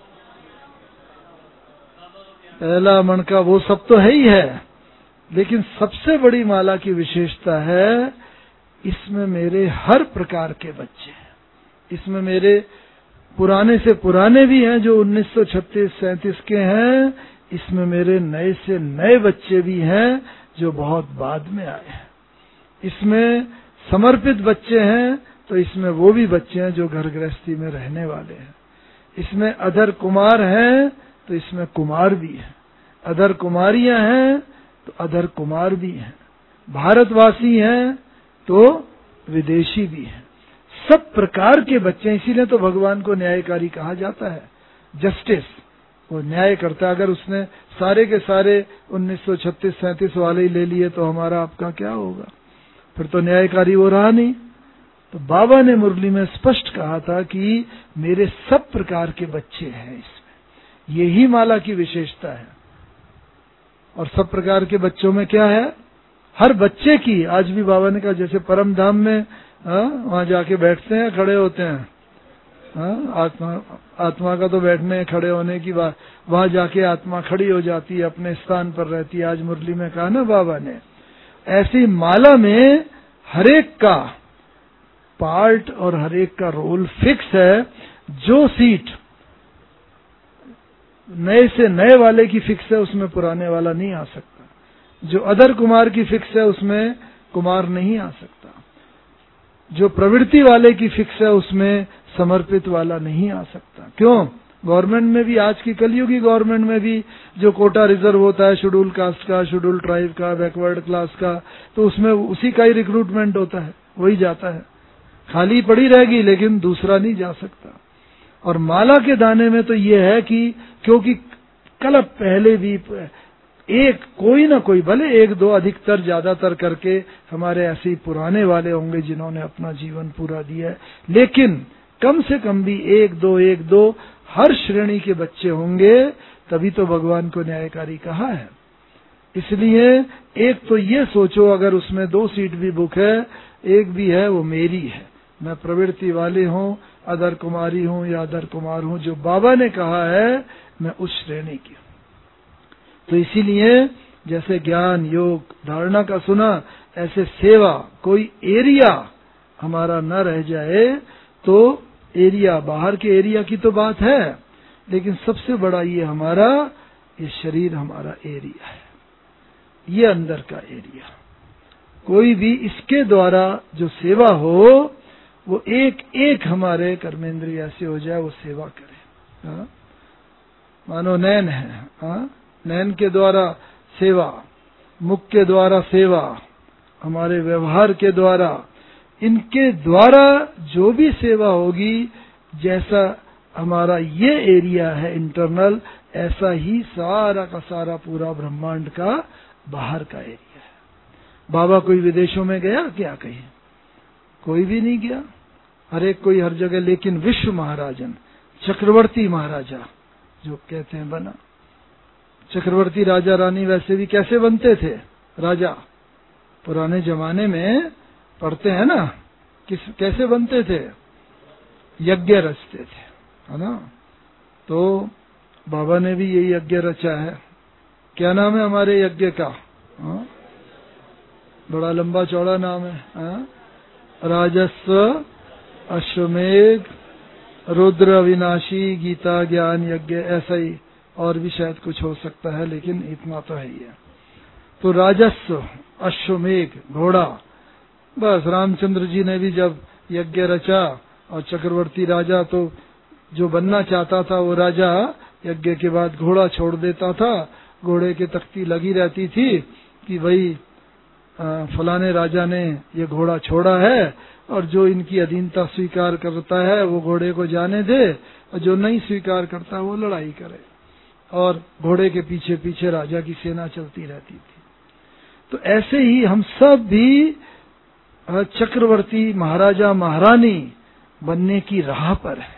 पहला मणका वो सब तो है ही है, लेकिन सबसे बड़ी माला की विशेषता है इसमें मेरे हर प्रकार के बच्चे हैं। इसमें मेरे पुराने से पुराने भी हैं जो 1936-37 के हैं, इसमें मेरे नए से नए बच्चे भी हैं जो बहुत बाद में आए हैं। इसमें समर्पित बच्चे हैं, तो इसमें वो भी बच्चे हैं जो घर गृहस्थी में रहने वाले हैं। इसमें अधर कुमार हैं, तो इसमें कुमार भी हैं। अधर कुमारियां हैं, तो अधर कुमार भी हैं। भारतवासी हैं तो विदेशी भी हैं। सब प्रकार के बच्चे, इसीलिए तो भगवान को न्यायकारी कहा जाता है। जस्टिस, वो न्याय करता है। अगर उसने सारे के सारे 1936-37 वाले ही ले लिए तो हमारा आपका क्या होगा, फिर तो न्यायकारी वो रहा नहीं। तो बाबा ने मुरली में स्पष्ट कहा था कि मेरे सब प्रकार के बच्चे हैं इसमें, यही माला की विशेषता है। और सब प्रकार के बच्चों में क्या है, हर बच्चे की, आज भी बाबा ने कहा जैसे परम धाम में वहां जाके बैठते हैं, खड़े होते हैं, आत्मा का तो बैठने खड़े होने की बात, वहां जाके आत्मा खड़ी हो जाती है, अपने स्थान पर रहती है। आज मुरली में कहा ना बाबा ने, ऐसी माला में हरेक का पार्ट और हरेक का रोल फिक्स है। जो सीट नए से नए वाले की फिक्स है, उसमें पुराने वाला नहीं आ सकता। जो अधर कुमार की फिक्स है, उसमें कुमार नहीं आ सकता। जो प्रवृत्ति वाले की फिक्स है, उसमें समर्पित वाला नहीं आ सकता। क्यों? गवर्नमेंट में भी, आज की कलयुगी गवर्नमेंट में भी जो कोटा रिजर्व होता है शेड्यूल कास्ट का, शेड्यूल ट्राइब का, बैकवर्ड क्लास का, तो उसमें उसी का ही रिक्रूटमेंट होता है, वही जाता है। खाली पड़ी रहेगी लेकिन दूसरा नहीं जा सकता। और माला के दाने में तो ये है कि क्योंकि कल पहले भी एक कोई ना कोई, भले एक दो, अधिकतर ज्यादातर करके हमारे ऐसे ही पुराने वाले होंगे जिन्होंने अपना जीवन पूरा दिया है, लेकिन कम से कम भी एक दो हर श्रेणी के बच्चे होंगे, तभी तो भगवान को न्यायकारी कहा है। इसलिए एक तो ये सोचो, अगर उसमें 2 सीट भी बुक है, एक भी है, वो मेरी है, मैं प्रवृत्ति वाली हूँ, अदर कुमारी हूँ या अदर कुमार हूँ, जो बाबा ने कहा है मैं उस श्रेणी की हूँ। तो इसीलिए जैसे ज्ञान योग धारणा का सुना, ऐसे सेवा, कोई एरिया हमारा न रह जाए। तो एरिया, बाहर के एरिया की तो बात है, लेकिन सबसे बड़ा ये हमारा, ये शरीर हमारा एरिया है, ये अंदर का एरिया। कोई भी इसके द्वारा जो सेवा हो, वो एक एक हमारे कर्मेंद्रिय ऐसे हो जाए, वो सेवा करे। हाँ? मानो नैन है, हाँ? नैन के द्वारा सेवा, मुख के द्वारा सेवा, हमारे व्यवहार के द्वारा, इनके द्वारा जो भी सेवा होगी, जैसा हमारा ये एरिया है इंटरनल, ऐसा ही सारा का सारा पूरा ब्रह्मांड का बाहर का एरिया है। बाबा कोई विदेशों में गया क्या कहीं? कोई भी नहीं गया, हर एक कोई हर जगह। लेकिन विश्व महाराजन, चक्रवर्ती महाराजा जो कहते हैं बना। चक्रवर्ती राजा रानी वैसे भी कैसे बनते थे राजा? पुराने जमाने में पढ़ते हैं ना, कैसे बनते थे? यज्ञ रचते थे, है ना? तो बाबा ने भी यही यज्ञ रचा है। क्या नाम है हमारे यज्ञ का? हाँ? बड़ा लंबा चौड़ा नाम है। हाँ? राजस्व, अश्वमेघ, रुद्र अविनाशी, गीता ज्ञान यज्ञ, ऐसा ही और भी शायद कुछ हो सकता है, लेकिन इतना तो है ही है। तो राजस्व, अश्वमेघ, घोड़ा, बस रामचंद्र जी ने भी जब यज्ञ रचा, और चक्रवर्ती राजा तो जो बनना चाहता था वो राजा यज्ञ के बाद घोड़ा छोड़ देता था। घोड़े के तख्ती लगी रहती थी कि भाई फलाने राजा ने ये घोड़ा छोड़ा है, और जो इनकी अधीनता स्वीकार करता है वो घोड़े को जाने दे, और जो नहीं स्वीकार करता वो लड़ाई करे। और घोड़े के पीछे पीछे राजा की सेना चलती रहती थी। तो ऐसे ही हम सब भी चक्रवर्ती, महाराजा, महारानी बनने की राह पर है।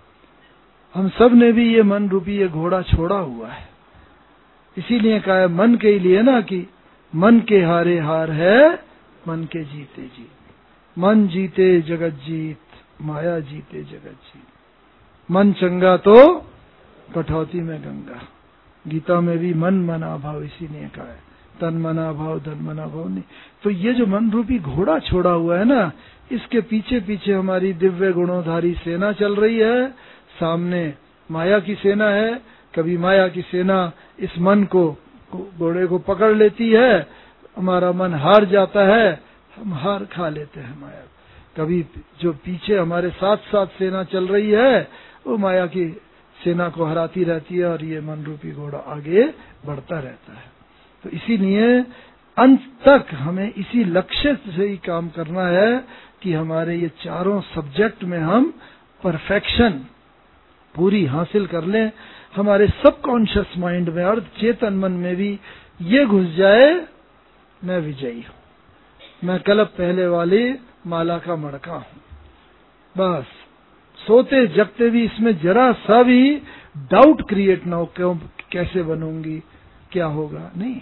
हम सब ने भी ये मन रूपी ये घोड़ा छोड़ा हुआ है। इसीलिए कहा है मन के लिए ना, कि मन के हारे हार है, मन के जीते जीत। मन जीते जगत जीत, माया जीते जगत जीत। मन चंगा तो कठौती में गंगा। गीता में भी मन मना भाव इसीलिए कहा है, तन मना भाव धन मना भाव नहीं। तो ये जो मन रूपी घोड़ा छोड़ा हुआ है ना, इसके पीछे पीछे हमारी दिव्य गुणोधारी सेना चल रही है। सामने माया की सेना है। कभी माया की सेना इस मन को, घोड़े को पकड़ लेती है, हमारा मन हार जाता है, हम हार खा लेते हैं माया। कभी जो पीछे हमारे साथ साथ सेना चल रही है, वो माया की सेना को हराती रहती है, और ये मन रूपी घोड़ा आगे बढ़ता रहता है। तो इसीलिए अंत तक हमें इसी लक्ष्य से ही काम करना है कि हमारे ये चारों सब्जेक्ट में हम परफेक्शन पूरी हासिल कर लें। हमारे सबकॉन्शियस माइंड में और चेतन मन में भी ये घुस जाए, मैं विजयी हूँ, मैं कल्प पहले वाली माला का मड़का हूँ। बस सोते जगते भी इसमें जरा सा भी डाउट क्रिएट ना हो, क्यों, कैसे बनूंगी, क्या होगा, नहीं।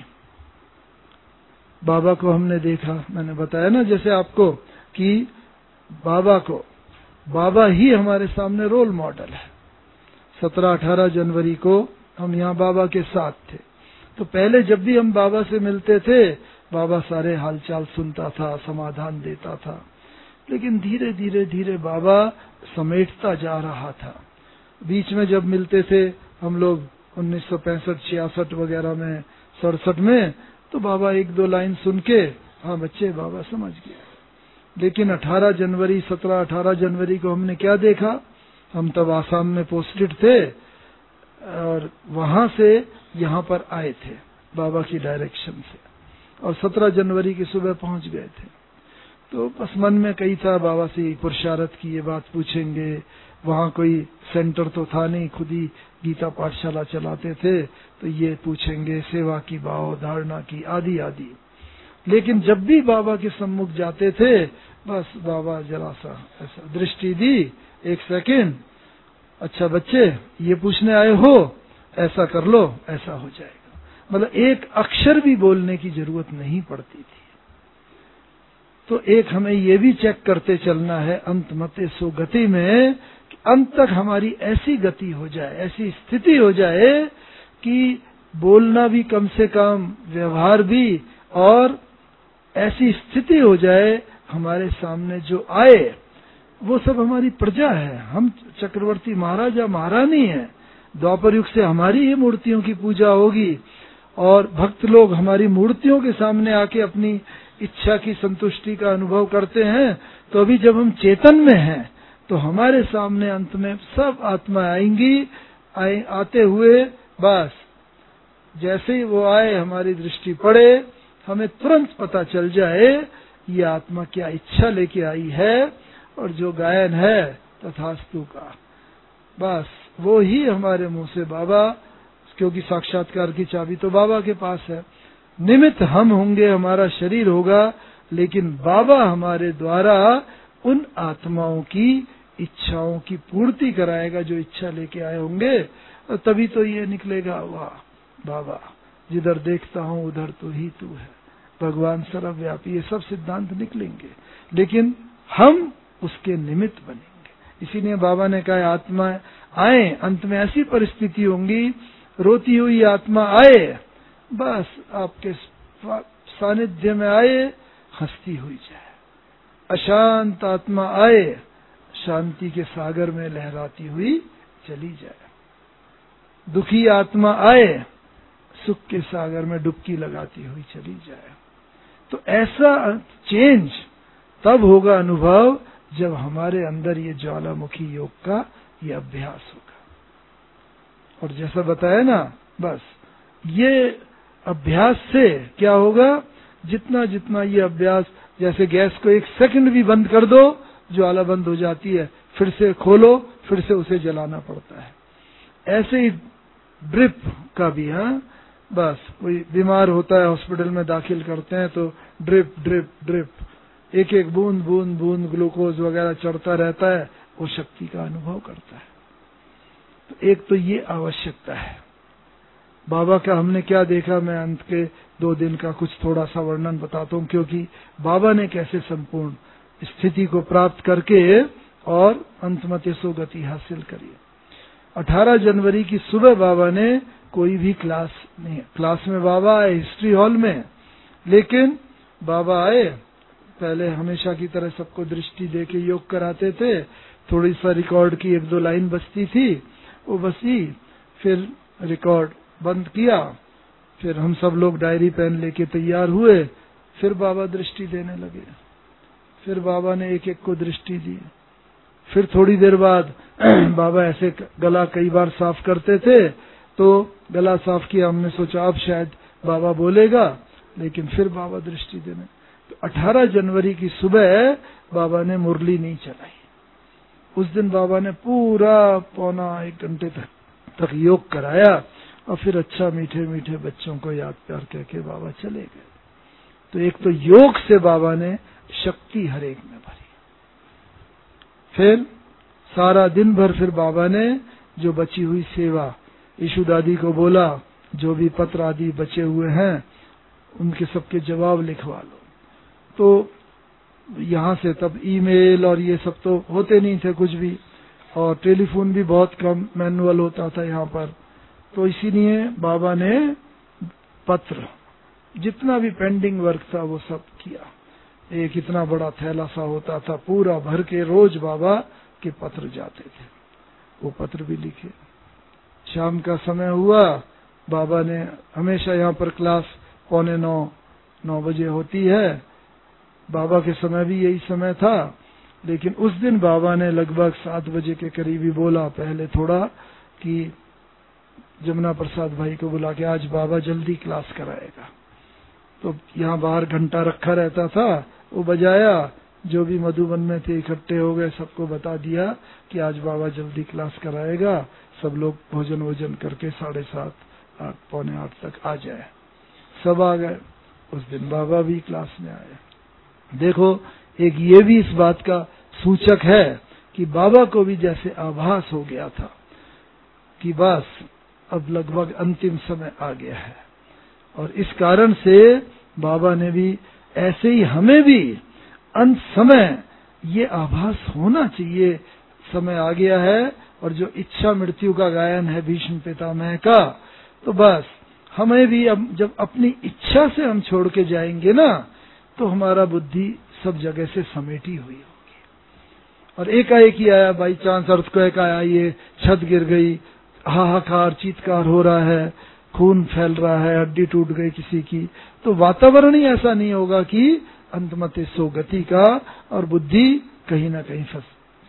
बाबा को हमने देखा, मैंने बताया ना जैसे आपको, कि बाबा ही हमारे सामने रोल मॉडल है। 17-18 जनवरी को हम यहाँ बाबा के साथ थे। तो पहले जब भी हम बाबा से मिलते थे, बाबा सारे हालचाल सुनता था, समाधान देता था। लेकिन धीरे धीरे धीरे बाबा समेटता जा रहा था। बीच में जब मिलते थे हम लोग 1965-66 वगैरह में, 67 में, तो बाबा 1-2 लाइन सुन के, हाँ बच्चे, बाबा समझ गया। लेकिन 17-18 जनवरी को हमने क्या देखा? हम तब आसाम में पोस्टेड थे, और वहां से यहाँ पर आए थे बाबा की डायरेक्शन से, और 17 जनवरी की सुबह पहुंच गए थे। तो बस मन में कही था बाबा से पुरुषार्थ की ये बात पूछेंगे। वहाँ कोई सेंटर तो था नहीं, खुद ही गीता पाठशाला चलाते थे, तो ये पूछेंगे सेवा की भाव धारणा की आदि आदि। लेकिन जब भी बाबा के सम्मुख जाते थे, बस बाबा जरा सा ऐसा दृष्टि दी, 1 सेकंड, अच्छा बच्चे ये पूछने आए हो, ऐसा कर लो, ऐसा हो जाएगा। मतलब एक अक्षर भी बोलने की जरूरत नहीं पड़ती थी। तो एक हमें ये भी चेक करते चलना है अंत मते सो गति में, कि अंत तक हमारी ऐसी गति हो जाए, ऐसी स्थिति हो जाए कि बोलना भी कम से कम, व्यवहार भी, और ऐसी स्थिति हो जाए हमारे सामने जो आए वो सब हमारी प्रजा है। हम चक्रवर्ती महाराजा महारानी है। द्वापर युग से हमारी ही मूर्तियों की पूजा होगी और भक्त लोग हमारी मूर्तियों के सामने आके अपनी इच्छा की संतुष्टि का अनुभव करते हैं। तो अभी जब हम चेतन में हैं तो हमारे सामने अंत में सब आत्मा आएंगी। आते हुए बस जैसे ही वो आए, हमारी दृष्टि पड़े, हमें तुरंत पता चल जाए ये आत्मा क्या इच्छा लेके आई है, और जो गायन है तथास्तु का, बस वो ही हमारे मुंह से बाबा, क्योंकि साक्षात्कार की चाबी तो बाबा के पास है। निमित्त हम होंगे, हमारा शरीर होगा, लेकिन बाबा हमारे द्वारा उन आत्माओं की इच्छाओं की पूर्ति कराएगा जो इच्छा लेके आए होंगे। और तभी तो ये निकलेगा, वाह बाबा जिधर देखता हूँ उधर तो ही तू है, भगवान सर्वव्यापी, ये सब सिद्धांत निकलेंगे। लेकिन हम उसके निमित्त बनेंगे। इसीलिए बाबा ने कहा आत्मा आए, अंत में ऐसी परिस्थिति होंगी, रोती हुई आत्मा आए, बस आपके सानिध्य में आए, हंसती हुई जाए। अशांत आत्मा आए, शांति के सागर में लहराती हुई चली जाए। दुखी आत्मा आए, सुख के सागर में डुबकी लगाती हुई चली जाए। तो ऐसा चेंज तब होगा अनुभव जब हमारे अंदर ये ज्वालामुखी योग का ये अभ्यास होगा। और जैसा बताया ना, बस ये अभ्यास से क्या होगा, जितना जितना ये अभ्यास, जैसे गैस को 1 सेकंड भी बंद कर दो, ज्वाला बंद हो जाती है, फिर से खोलो, फिर से उसे जलाना पड़ता है। ऐसे ही ड्रिप का भी, हाँ, बस कोई बीमार होता है, हॉस्पिटल में दाखिल करते हैं तो ड्रिप ड्रिप ड्रिप, एक एक बूंद बूंद बूंद ग्लूकोज वगैरह चढ़ता रहता है, वो शक्ति का अनुभव करता है। तो एक तो ये आवश्यकता है। बाबा का हमने क्या देखा, मैं अंत के 2 दिन का कुछ थोड़ा सा वर्णन बताता हूँ, क्योंकि बाबा ने कैसे संपूर्ण स्थिति को प्राप्त करके और अंतमते सो गति हासिल करी। 18 जनवरी की सुबह बाबा ने कोई भी क्लास नहीं, क्लास में बाबा आए हिस्ट्री हॉल में, लेकिन बाबा आए, पहले हमेशा की तरह सबको दृष्टि देके योग कराते थे, थोड़ी सा रिकॉर्ड की 1-2 लाइन बचती थी, वो बसी, फिर रिकॉर्ड बंद किया, फिर हम सब लोग डायरी पेन लेके तैयार हुए, फिर बाबा दृष्टि देने लगे, फिर बाबा ने एक एक को दृष्टि दी। फिर थोड़ी देर बाद बाबा ऐसे गला कई बार साफ करते थे, तो गला साफ किया, हमने सोचा अब शायद बाबा बोलेगा, लेकिन फिर बाबा दृष्टि देने। तो 18 जनवरी की सुबह बाबा ने मुरली नहीं चलाई। उस दिन बाबा ने पूरा 1.25 घंटे तक योग कराया, और फिर अच्छा मीठे मीठे बच्चों को याद प्यार करके बाबा चले गए। तो एक तो योग से बाबा ने शक्ति हर एक में भरी। फिर सारा दिन भर फिर बाबा ने जो बची हुई सेवा, यीशु दादी को बोला जो भी पत्र आदि बचे हुए हैं उनके सबके जवाब लिखवा लो। तो यहाँ से तब ईमेल और ये सब तो होते नहीं थे कुछ भी, और टेलीफोन भी बहुत कम मैनुअल होता था यहाँ पर। तो इसीलिए बाबा ने पत्र, जितना भी पेंडिंग वर्क था वो सब किया। एक इतना बड़ा थैला सा होता था, पूरा भर के रोज बाबा के पत्र जाते थे, वो पत्र भी लिखे। शाम का समय हुआ, बाबा ने, हमेशा यहाँ पर क्लास 8:45-9 बजे होती है, बाबा के समय भी यही समय था, लेकिन उस दिन बाबा ने लगभग 7 बजे के करीब ही बोला, पहले थोड़ा, कि जमुना प्रसाद भाई को बुला के आज बाबा जल्दी क्लास कराएगा। तो यहाँ बाहर घंटा रखा रहता था, वो बजाया, जो भी मधुबन में थे इकट्ठे हो गए, सबको बता दिया कि आज बाबा जल्दी क्लास कराएगा, सब लोग भोजन वोजन करके 7:30 8 पौने 8 तक आ जाए। सब आ गए। उस दिन बाबा भी क्लास में आए। देखो, एक ये भी इस बात का सूचक है कि बाबा को भी जैसे आभास हो गया था कि बस अब लगभग अंतिम समय आ गया है, और इस कारण से बाबा ने भी ऐसे ही हमें भी अंत समय ये आभास होना चाहिए, समय आ गया है। और जो इच्छा मृत्यु का गायन है भीष्म पितामह का, तो बस हमें भी अब जब अपनी इच्छा से हम छोड़ के जाएंगे ना, तो हमारा बुद्धि सब जगह से समेटी हुई होगी। और एकाएक ही आया, बाई चांस अर्थक्वेक आया, ये छत गिर गई, हाहाकार चीत्कार हो रहा है, खून फैल रहा है, हड्डी टूट गई किसी की, तो वातावरण ही ऐसा नहीं होगा कि अंतमते सो गति का, और बुद्धि कहीं ना कहीं फंस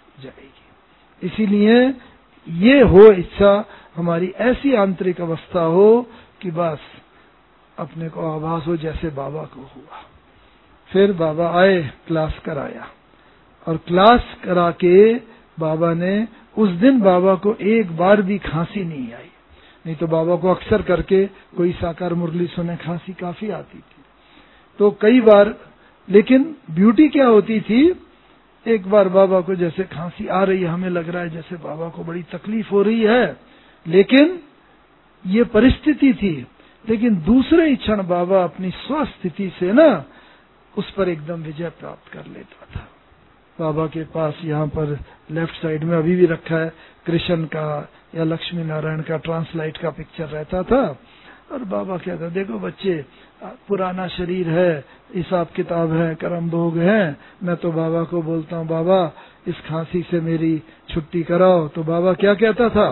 जाएगी। इसीलिए ये हो इच्छा, हमारी ऐसी आंतरिक अवस्था हो कि बस अपने को आभास हो जैसे बाबा को हुआ। फिर बाबा आए, क्लास कराया, और क्लास करा के बाबा ने, उस दिन बाबा को एक बार भी खांसी नहीं आई। नहीं तो बाबा को अक्सर करके कोई साकार मुरली सुने खांसी काफी आती थी, तो कई बार, लेकिन ब्यूटी क्या होती थी, एक बार बाबा को जैसे खांसी आ रही है, हमें लग रहा है जैसे बाबा को बड़ी तकलीफ हो रही है, लेकिन ये परिस्थिति थी। लेकिन दूसरे ही क्षण बाबा अपनी स्वस्थिति से ना उस पर एकदम विजय प्राप्त कर लेता था। बाबा के पास यहाँ पर लेफ्ट साइड में अभी भी रखा है कृष्ण का या लक्ष्मी नारायण का ट्रांसलाइट का पिक्चर रहता था, और बाबा कहता, देखो बच्चे, पुराना शरीर है, हिसाब किताब है, कर्म भोग है, मैं तो बाबा को बोलता हूँ, बाबा इस खांसी से मेरी छुट्टी कराओ। तो बाबा क्या कहता था,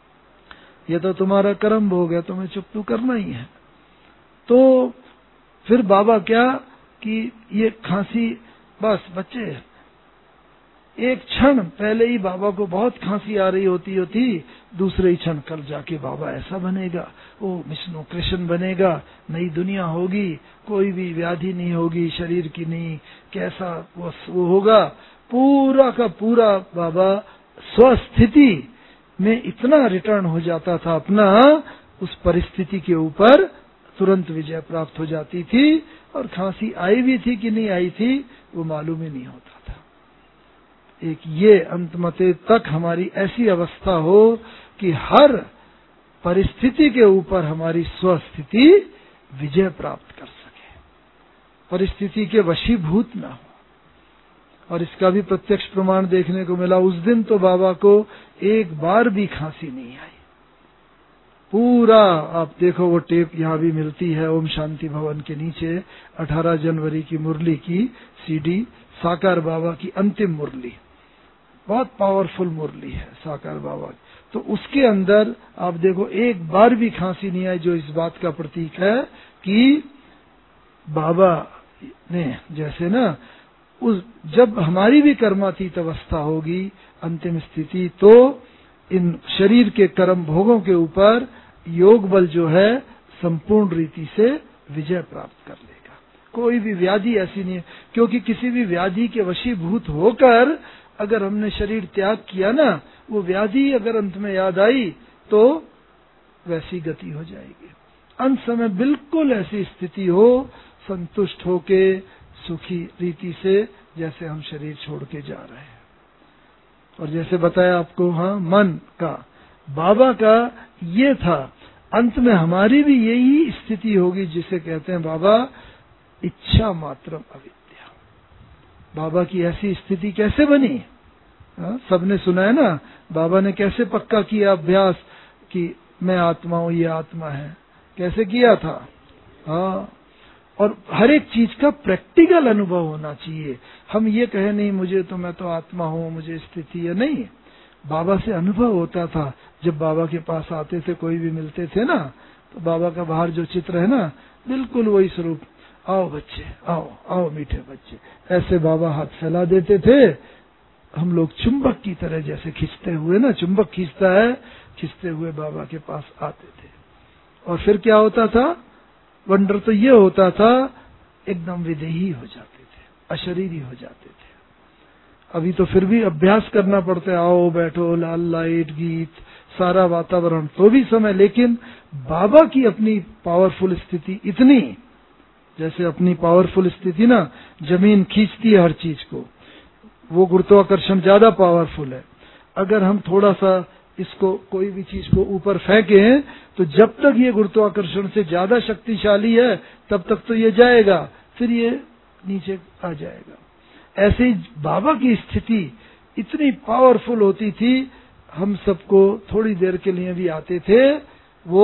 ये तो तुम्हारा कर्म भोग है, तुम्हें चुप तो करना ही है। तो फिर बाबा क्या कि ये खांसी, बस बच्चे, एक क्षण पहले ही बाबा को बहुत खांसी आ रही होती, दूसरे ही क्षण कल जाके बाबा ऐसा बनेगा, वो विष्णु कृष्ण बनेगा, नई दुनिया होगी, कोई भी व्याधि नहीं होगी शरीर की, नहीं कैसा वो होगा, पूरा का पूरा बाबा स्वस्थिति में इतना रिटर्न हो जाता था अपना, उस परिस्थिति के ऊपर तुरंत विजय प्राप्त हो जाती थी, और खांसी आई भी थी कि नहीं आई थी वो मालूम ही नहीं होता था। एक ये अंतमते तक हमारी ऐसी अवस्था हो कि हर परिस्थिति के ऊपर हमारी स्वस्थिति विजय प्राप्त कर सके, परिस्थिति के वशीभूत ना हो। और इसका भी प्रत्यक्ष प्रमाण देखने को मिला। उस दिन तो बाबा को एक बार भी खांसी नहीं आई। पूरा आप देखो, वो टेप यहाँ भी मिलती है ओम शांति भवन के नीचे, 18 जनवरी की मुरली की सीडी, साकार बाबा की अंतिम मुरली, बहुत पावरफुल मुरली है साकार बाबा की। तो उसके अंदर आप देखो एक बार भी खांसी नहीं आई, जो इस बात का प्रतीक है कि बाबा ने जैसे ना उस, जब हमारी भी कर्मातीत अवस्था होगी, अंतिम स्थिति, तो इन शरीर के कर्म भोगों के ऊपर योग बल जो है संपूर्ण रीति से विजय प्राप्त कर लेगा। कोई भी व्याधि ऐसी नहीं है, क्योंकि किसी भी व्याधि के वशीभूत होकर अगर हमने शरीर त्याग किया ना, वो व्याधि अगर अंत में याद आई तो वैसी गति हो जाएगी। अंत समय बिल्कुल ऐसी स्थिति हो, संतुष्ट होके सुखी रीति से, जैसे हम शरीर छोड़ के जा रहे हैं। और जैसे बताया आपको, हाँ, मन का, बाबा का ये था, अंत में हमारी भी यही स्थिति होगी जिसे कहते हैं बाबा इच्छा मात्रम अविद्या। बाबा की ऐसी स्थिति कैसे बनी? सबने सुना है ना, बाबा ने कैसे पक्का किया अभ्यास कि मैं आत्मा हूं, ये आत्मा है, कैसे किया था? हाँ, और हर एक चीज का प्रैक्टिकल अनुभव होना चाहिए। हम ये कहे नहीं मुझे तो, मैं तो आत्मा हूं, मुझे स्थिति है, नहीं। बाबा से अनुभव होता था। जब बाबा के पास आते थे, कोई भी मिलते थे ना, तो बाबा का बाहर जो चित्र है ना, बिल्कुल वही स्वरूप, आओ बच्चे, आओ आओ मीठे बच्चे, ऐसे बाबा हाथ फैला देते थे। हम लोग चुंबक की तरह जैसे खींचते हुए ना, चुंबक खींचता है, खींचते हुए बाबा के पास आते थे। और फिर क्या होता था? वंडर तो ये होता था, एकदम विदेही हो जाते थे, अशरीरी हो जाते थे। अभी तो फिर भी अभ्यास करना पड़ता है, आओ बैठो, लाल लाइट, गीत, सारा वातावरण, तो भी समय। लेकिन बाबा की अपनी पावरफुल स्थिति इतनी, जैसे अपनी पावरफुल स्थिति ना जमीन खींचती है हर चीज को, वो गुरुत्वाकर्षण ज्यादा पावरफुल है। अगर हम थोड़ा सा इसको, कोई भी चीज को ऊपर फेंकें, तो जब तक ये गुरुत्वाकर्षण से ज्यादा शक्तिशाली है तब तक तो ये जाएगा, फिर ये नीचे आ जाएगा। ऐसे ही बाबा की स्थिति इतनी पावरफुल होती थी, हम सबको थोड़ी देर के लिए भी आते थे, वो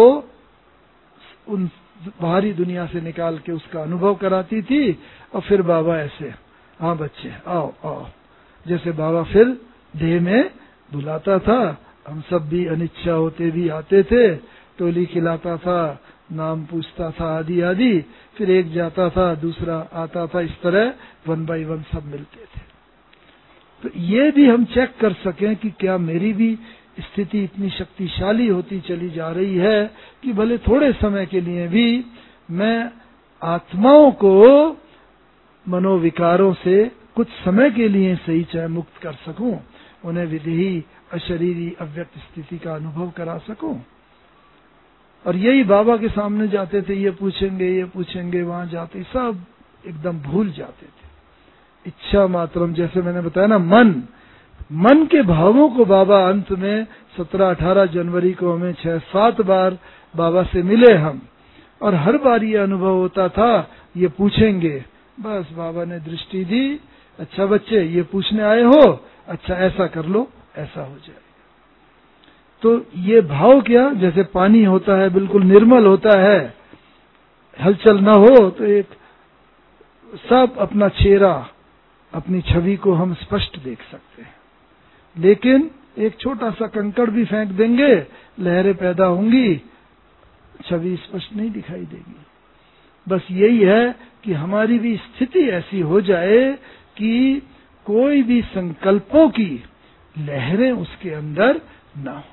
उन बाहरी दुनिया से निकाल के उसका अनुभव कराती थी। और फिर बाबा ऐसे, हाँ बच्चे आओ आओ, जैसे बाबा फिर देह में बुलाता था। हम सब भी अनिच्छा होते भी आते थे, टोली खिलाता था, नाम पूछता था, आदि आदि। फिर एक जाता था, दूसरा आता था, इस तरह 1 by 1 सब मिलते थे। तो ये भी हम चेक कर सकें कि क्या मेरी भी स्थिति इतनी शक्तिशाली होती चली जा रही है कि भले थोड़े समय के लिए भी मैं आत्माओं को मनोविकारों से कुछ समय के लिए सही चाहे मुक्त कर सकूं, उन्हें विदेही, अशरीरी, अव्यक्त स्थिति का अनुभव करा सकूं। और यही बाबा के सामने जाते थे, ये पूछेंगे, वहां जाते सब एकदम भूल जाते थे। इच्छा मात्रम, जैसे मैंने बताया ना, मन के भावों को बाबा अंत में 17-18 जनवरी को हमें 6-7 बार बाबा से मिले हम, और हर बार ये अनुभव होता था, ये पूछेंगे, बस बाबा ने दृष्टि दी, अच्छा बच्चे ये पूछने आए हो, अच्छा ऐसा कर लो, ऐसा हो जाएगा। तो ये भाव क्या, जैसे पानी होता है, बिल्कुल निर्मल होता है, हलचल न हो तो एक सब अपना चेहरा, अपनी छवि को हम स्पष्ट देख सकते हैं। लेकिन एक छोटा सा कंकड़ भी फेंक देंगे, लहरें पैदा होंगी, छवि स्पष्ट नहीं दिखाई देगी। बस यही है कि हमारी भी स्थिति ऐसी हो जाए कि कोई भी संकल्पों की लहरें उसके अंदर ना हो।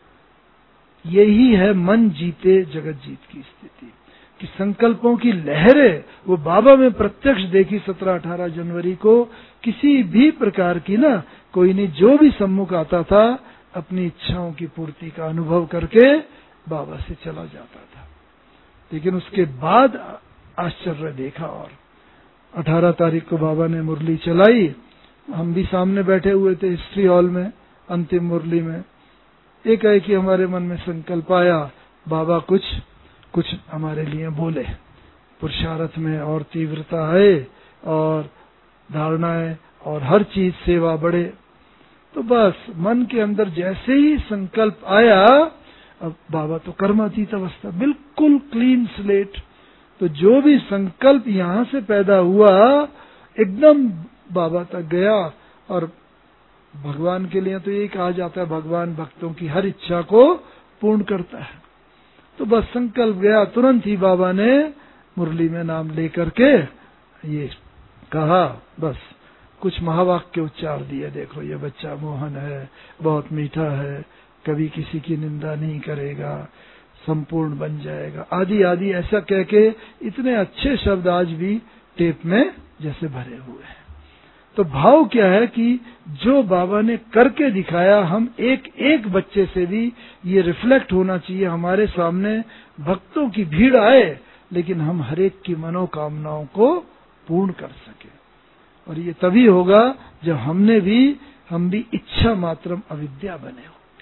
यही है मन जीते जगत जीत की स्थिति, कि संकल्पों की लहरें वो बाबा में प्रत्यक्ष देखी 17-18 जनवरी को। किसी भी प्रकार की ना, कोई नहीं, जो भी सम्मुख आता था अपनी इच्छाओं की पूर्ति का अनुभव करके बाबा से चला जाता था। लेकिन उसके बाद आश्चर्य देखा, और 18 तारीख को बाबा ने मुरली चलाई, हम भी सामने बैठे हुए थे हिस्ट्री हॉल में, अंतिम मुरली में। एक ही हमारे मन में संकल्प आया, बाबा कुछ हमारे लिए बोले, पुरुषार्थ में और तीव्रता आए, और धारणाएं और हर चीज सेवा बढ़े। तो बस मन के अंदर जैसे ही संकल्प आया, अब बाबा तो कर्मातीत अवस्था, बिल्कुल क्लीन स्लेट, तो जो भी संकल्प यहां से पैदा हुआ एकदम बाबा तक गया। और भगवान के लिए तो यही कहा जाता है, भगवान भक्तों की हर इच्छा को पूर्ण करता है। तो बस संकल्प गया, तुरंत ही बाबा ने मुरली में नाम लेकर के ये कहा, बस कुछ महावाक्य उच्चार दिए, देखो ये बच्चा मोहन है, बहुत मीठा है, कभी किसी की निंदा नहीं करेगा, संपूर्ण बन जाएगा, आदि आदि, ऐसा कह के इतने अच्छे शब्द आज भी टेप में जैसे भरे हुए हैं। तो भाव क्या है कि जो बाबा ने करके दिखाया, हम एक एक बच्चे से भी ये रिफ्लेक्ट होना चाहिए हमारे सामने। भक्तों की भीड़ आए, लेकिन हम हर एक की मनोकामनाओं को पूर्ण कर सके। और ये तभी होगा जब हम भी इच्छा मात्रम अविद्या बने होंगे।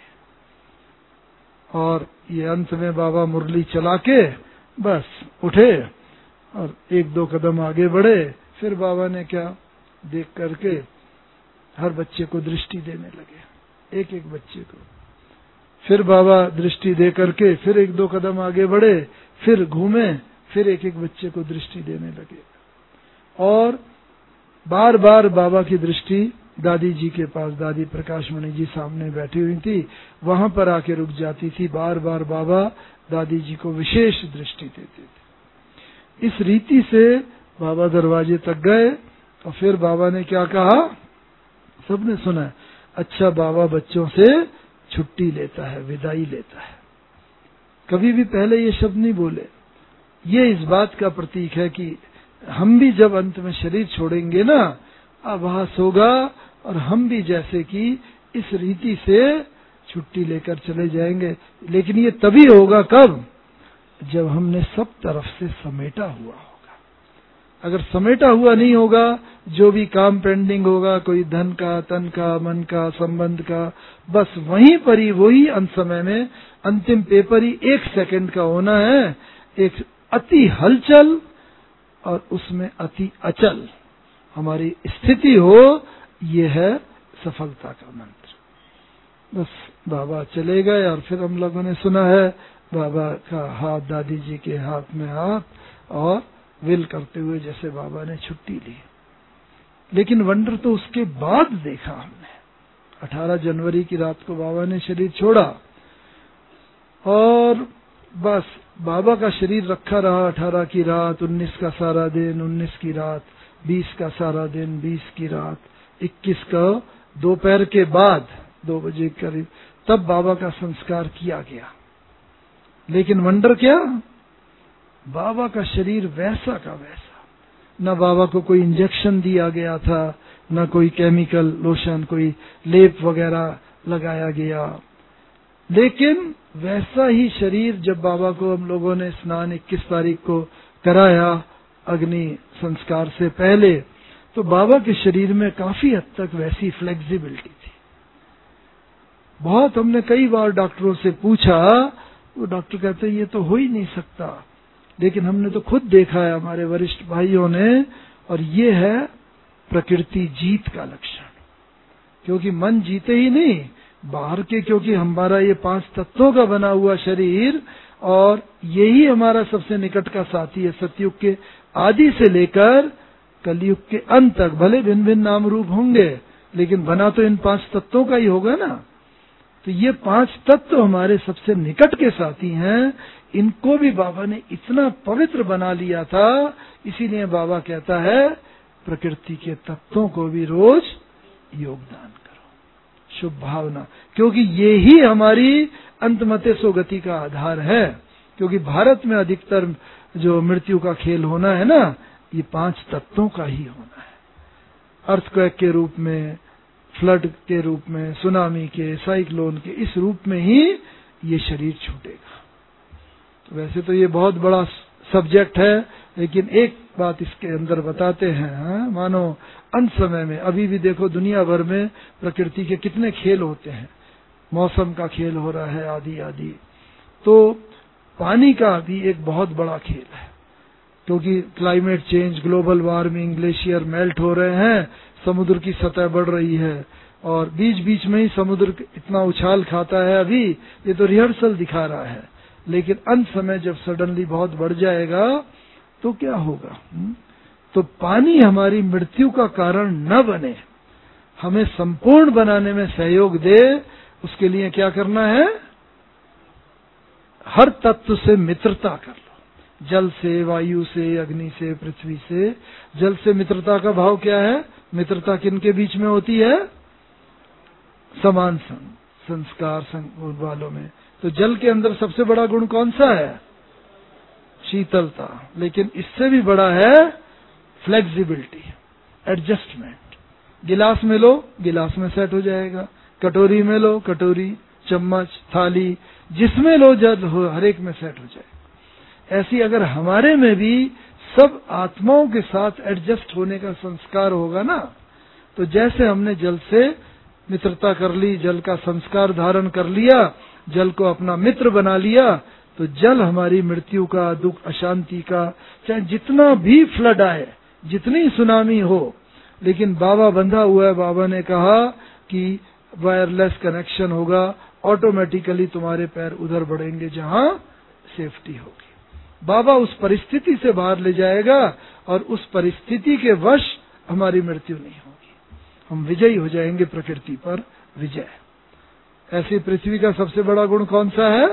और ये अंत में बाबा मुरली चला के बस उठे और 1-2 कदम आगे बढ़े। फिर बाबा ने क्या देख करके हर बच्चे को दृष्टि देने लगे, एक एक बच्चे को। फिर बाबा दृष्टि दे करके फिर 1-2 कदम आगे बढ़े, फिर घूमे, फिर एक एक बच्चे को दृष्टि देने लगे। और बार बार बाबा की दृष्टि दादी जी के पास, दादी प्रकाशमणि जी सामने बैठी हुई थी, वहां पर आके रुक जाती थी। बार बार बाबा दादी जी को विशेष दृष्टि देते थे। इस रीति से बाबा दरवाजे तक गए और फिर बाबा ने क्या कहा, सबने सुना, अच्छा बाबा बच्चों से छुट्टी लेता है, विदाई लेता है। कभी भी पहले ये शब्द नहीं बोले। ये इस बात का प्रतीक है कि हम भी जब अंत में शरीर छोड़ेंगे ना, आभास होगा और हम भी जैसे कि इस रीति से छुट्टी लेकर चले जाएंगे। लेकिन ये तभी होगा कब? जब हमने सब तरफ से समेटा हुआ होगा। अगर समेटा हुआ नहीं होगा, जो भी काम पेंडिंग होगा, कोई धन का, तन का, मन का, संबंध का, बस वहीं पर ही वही अंत समय में अंतिम पेपर ही 1 सेकंड का होना है। एक अति हलचल और उसमें अति अचल हमारी स्थिति हो, ये है सफलता का मंत्र। बस बाबा चले गए और फिर हम लोगों ने सुना है बाबा का हाथ दादी जी के हाथ में हाथ और विल करते हुए जैसे बाबा ने छुट्टी ली। लेकिन वंडर तो उसके बाद देखा हमने। 18 जनवरी की रात को बाबा ने शरीर छोड़ा और बस बाबा का शरीर रखा रहा 18 की रात, 19 का सारा दिन, 19 की रात, 20 का सारा दिन, 20 की रात, 21 का दोपहर के बाद 2 बजे करीब तब बाबा का संस्कार किया गया। लेकिन वंडर क्या, बाबा का शरीर वैसा का वैसा, न बाबा को कोई इंजेक्शन दिया गया था, न कोई केमिकल लोशन, कोई लेप वगैरह लगाया गया, लेकिन वैसा ही शरीर। जब बाबा को हम लोगों ने स्नान 21 तारीख को कराया अग्नि संस्कार से पहले, तो बाबा के शरीर में काफी हद तक वैसी फ्लेक्सिबिलिटी थी। बहुत हमने कई बार डॉक्टरों से पूछा, वो डॉक्टर कहते ये तो हो ही नहीं सकता, लेकिन हमने तो खुद देखा है हमारे वरिष्ठ भाइयों ने, और ये है प्रकृति जीत का लक्षण। क्योंकि मन जीते ही नहीं बाहर के, क्योंकि हमारा ये 5 तत्वों का बना हुआ शरीर और यही हमारा सबसे निकट का साथी है। सतयुग के आदि से लेकर कलयुग के अंत तक भले भिन्न भिन्न नाम रूप होंगे, लेकिन बना तो इन 5 तत्वों का ही होगा ना। तो ये 5 तत्व हमारे सबसे निकट के साथी हैं। इनको भी बाबा ने इतना पवित्र बना लिया था, इसीलिए बाबा कहता है प्रकृति के तत्वों को भी रोज योगदान करो, शुभ भावना, क्योंकि ये ही हमारी अंतमते सो गति का आधार है। क्योंकि भारत में अधिकतर जो मृत्यु का खेल होना है ना, ये 5 तत्वों का ही होना है। अर्थक्वेक के रूप में, फ्लड के रूप में, सुनामी के, साइक्लोन के, इस रूप में ही ये शरीर छूटेगा। तो वैसे तो ये बहुत बड़ा सब्जेक्ट है, लेकिन एक बात इसके अंदर बताते हैं। मानो अंत समय में अभी भी देखो दुनिया भर में प्रकृति के कितने खेल होते हैं, मौसम का खेल हो रहा है आदि आदि। तो पानी का भी एक बहुत बड़ा खेल है, क्योंकि climate change, global warming, glacier melt हो रहे हैं, समुद्र की सतह बढ़ रही है और बीच बीच में ही समुद्र इतना उछाल खाता है। अभी ये तो रिहर्सल दिखा रहा है, लेकिन अंत समय जब सडनली बहुत बढ़ जाएगा तो क्या होगा? तो पानी हमारी मृत्यु का कारण न बने, हमें संपूर्ण बनाने में सहयोग दे, उसके लिए क्या करना है? हर तत्व से मित्रता कर लो, जल से, वायु से, अग्नि से, पृथ्वी से। जल से मित्रता का भाव क्या है? मित्रता किनके बीच में होती है? समान संस्कार संग वालों में। तो जल के अंदर सबसे बड़ा गुण कौन सा है? शीतलता। लेकिन इससे भी बड़ा है फ्लेक्सिबिलिटी, एडजस्टमेंट। गिलास में लो, गिलास में सेट हो जाएगा। कटोरी में लो, कटोरी, चम्मच, थाली, जिसमें लो जल हो, हर एक में सेट हो जाएगा। ऐसी अगर हमारे में भी सब आत्माओं के साथ एडजस्ट होने का संस्कार होगा ना, तो जैसे हमने जल से मित्रता कर ली, जल का संस्कार धारण कर लिया, जल को अपना मित्र बना लिया, तो जल हमारी मृत्यु का, दुख, अशांति का, चाहे जितना भी फ्लड आए, जितनी सुनामी हो, लेकिन बाबा बंधा हुआ है। बाबा ने कहा कि वायरलेस कनेक्शन होगा, ऑटोमेटिकली तुम्हारे पैर उधर बढ़ेंगे जहां सेफ्टी होगी। बाबा उस परिस्थिति से बाहर ले जाएगा और उस परिस्थिति के वश हमारी मृत्यु नहीं होगी, हम विजयी हो जाएंगे, प्रकृति पर विजय। ऐसी पृथ्वी का सबसे बड़ा गुण कौन सा है?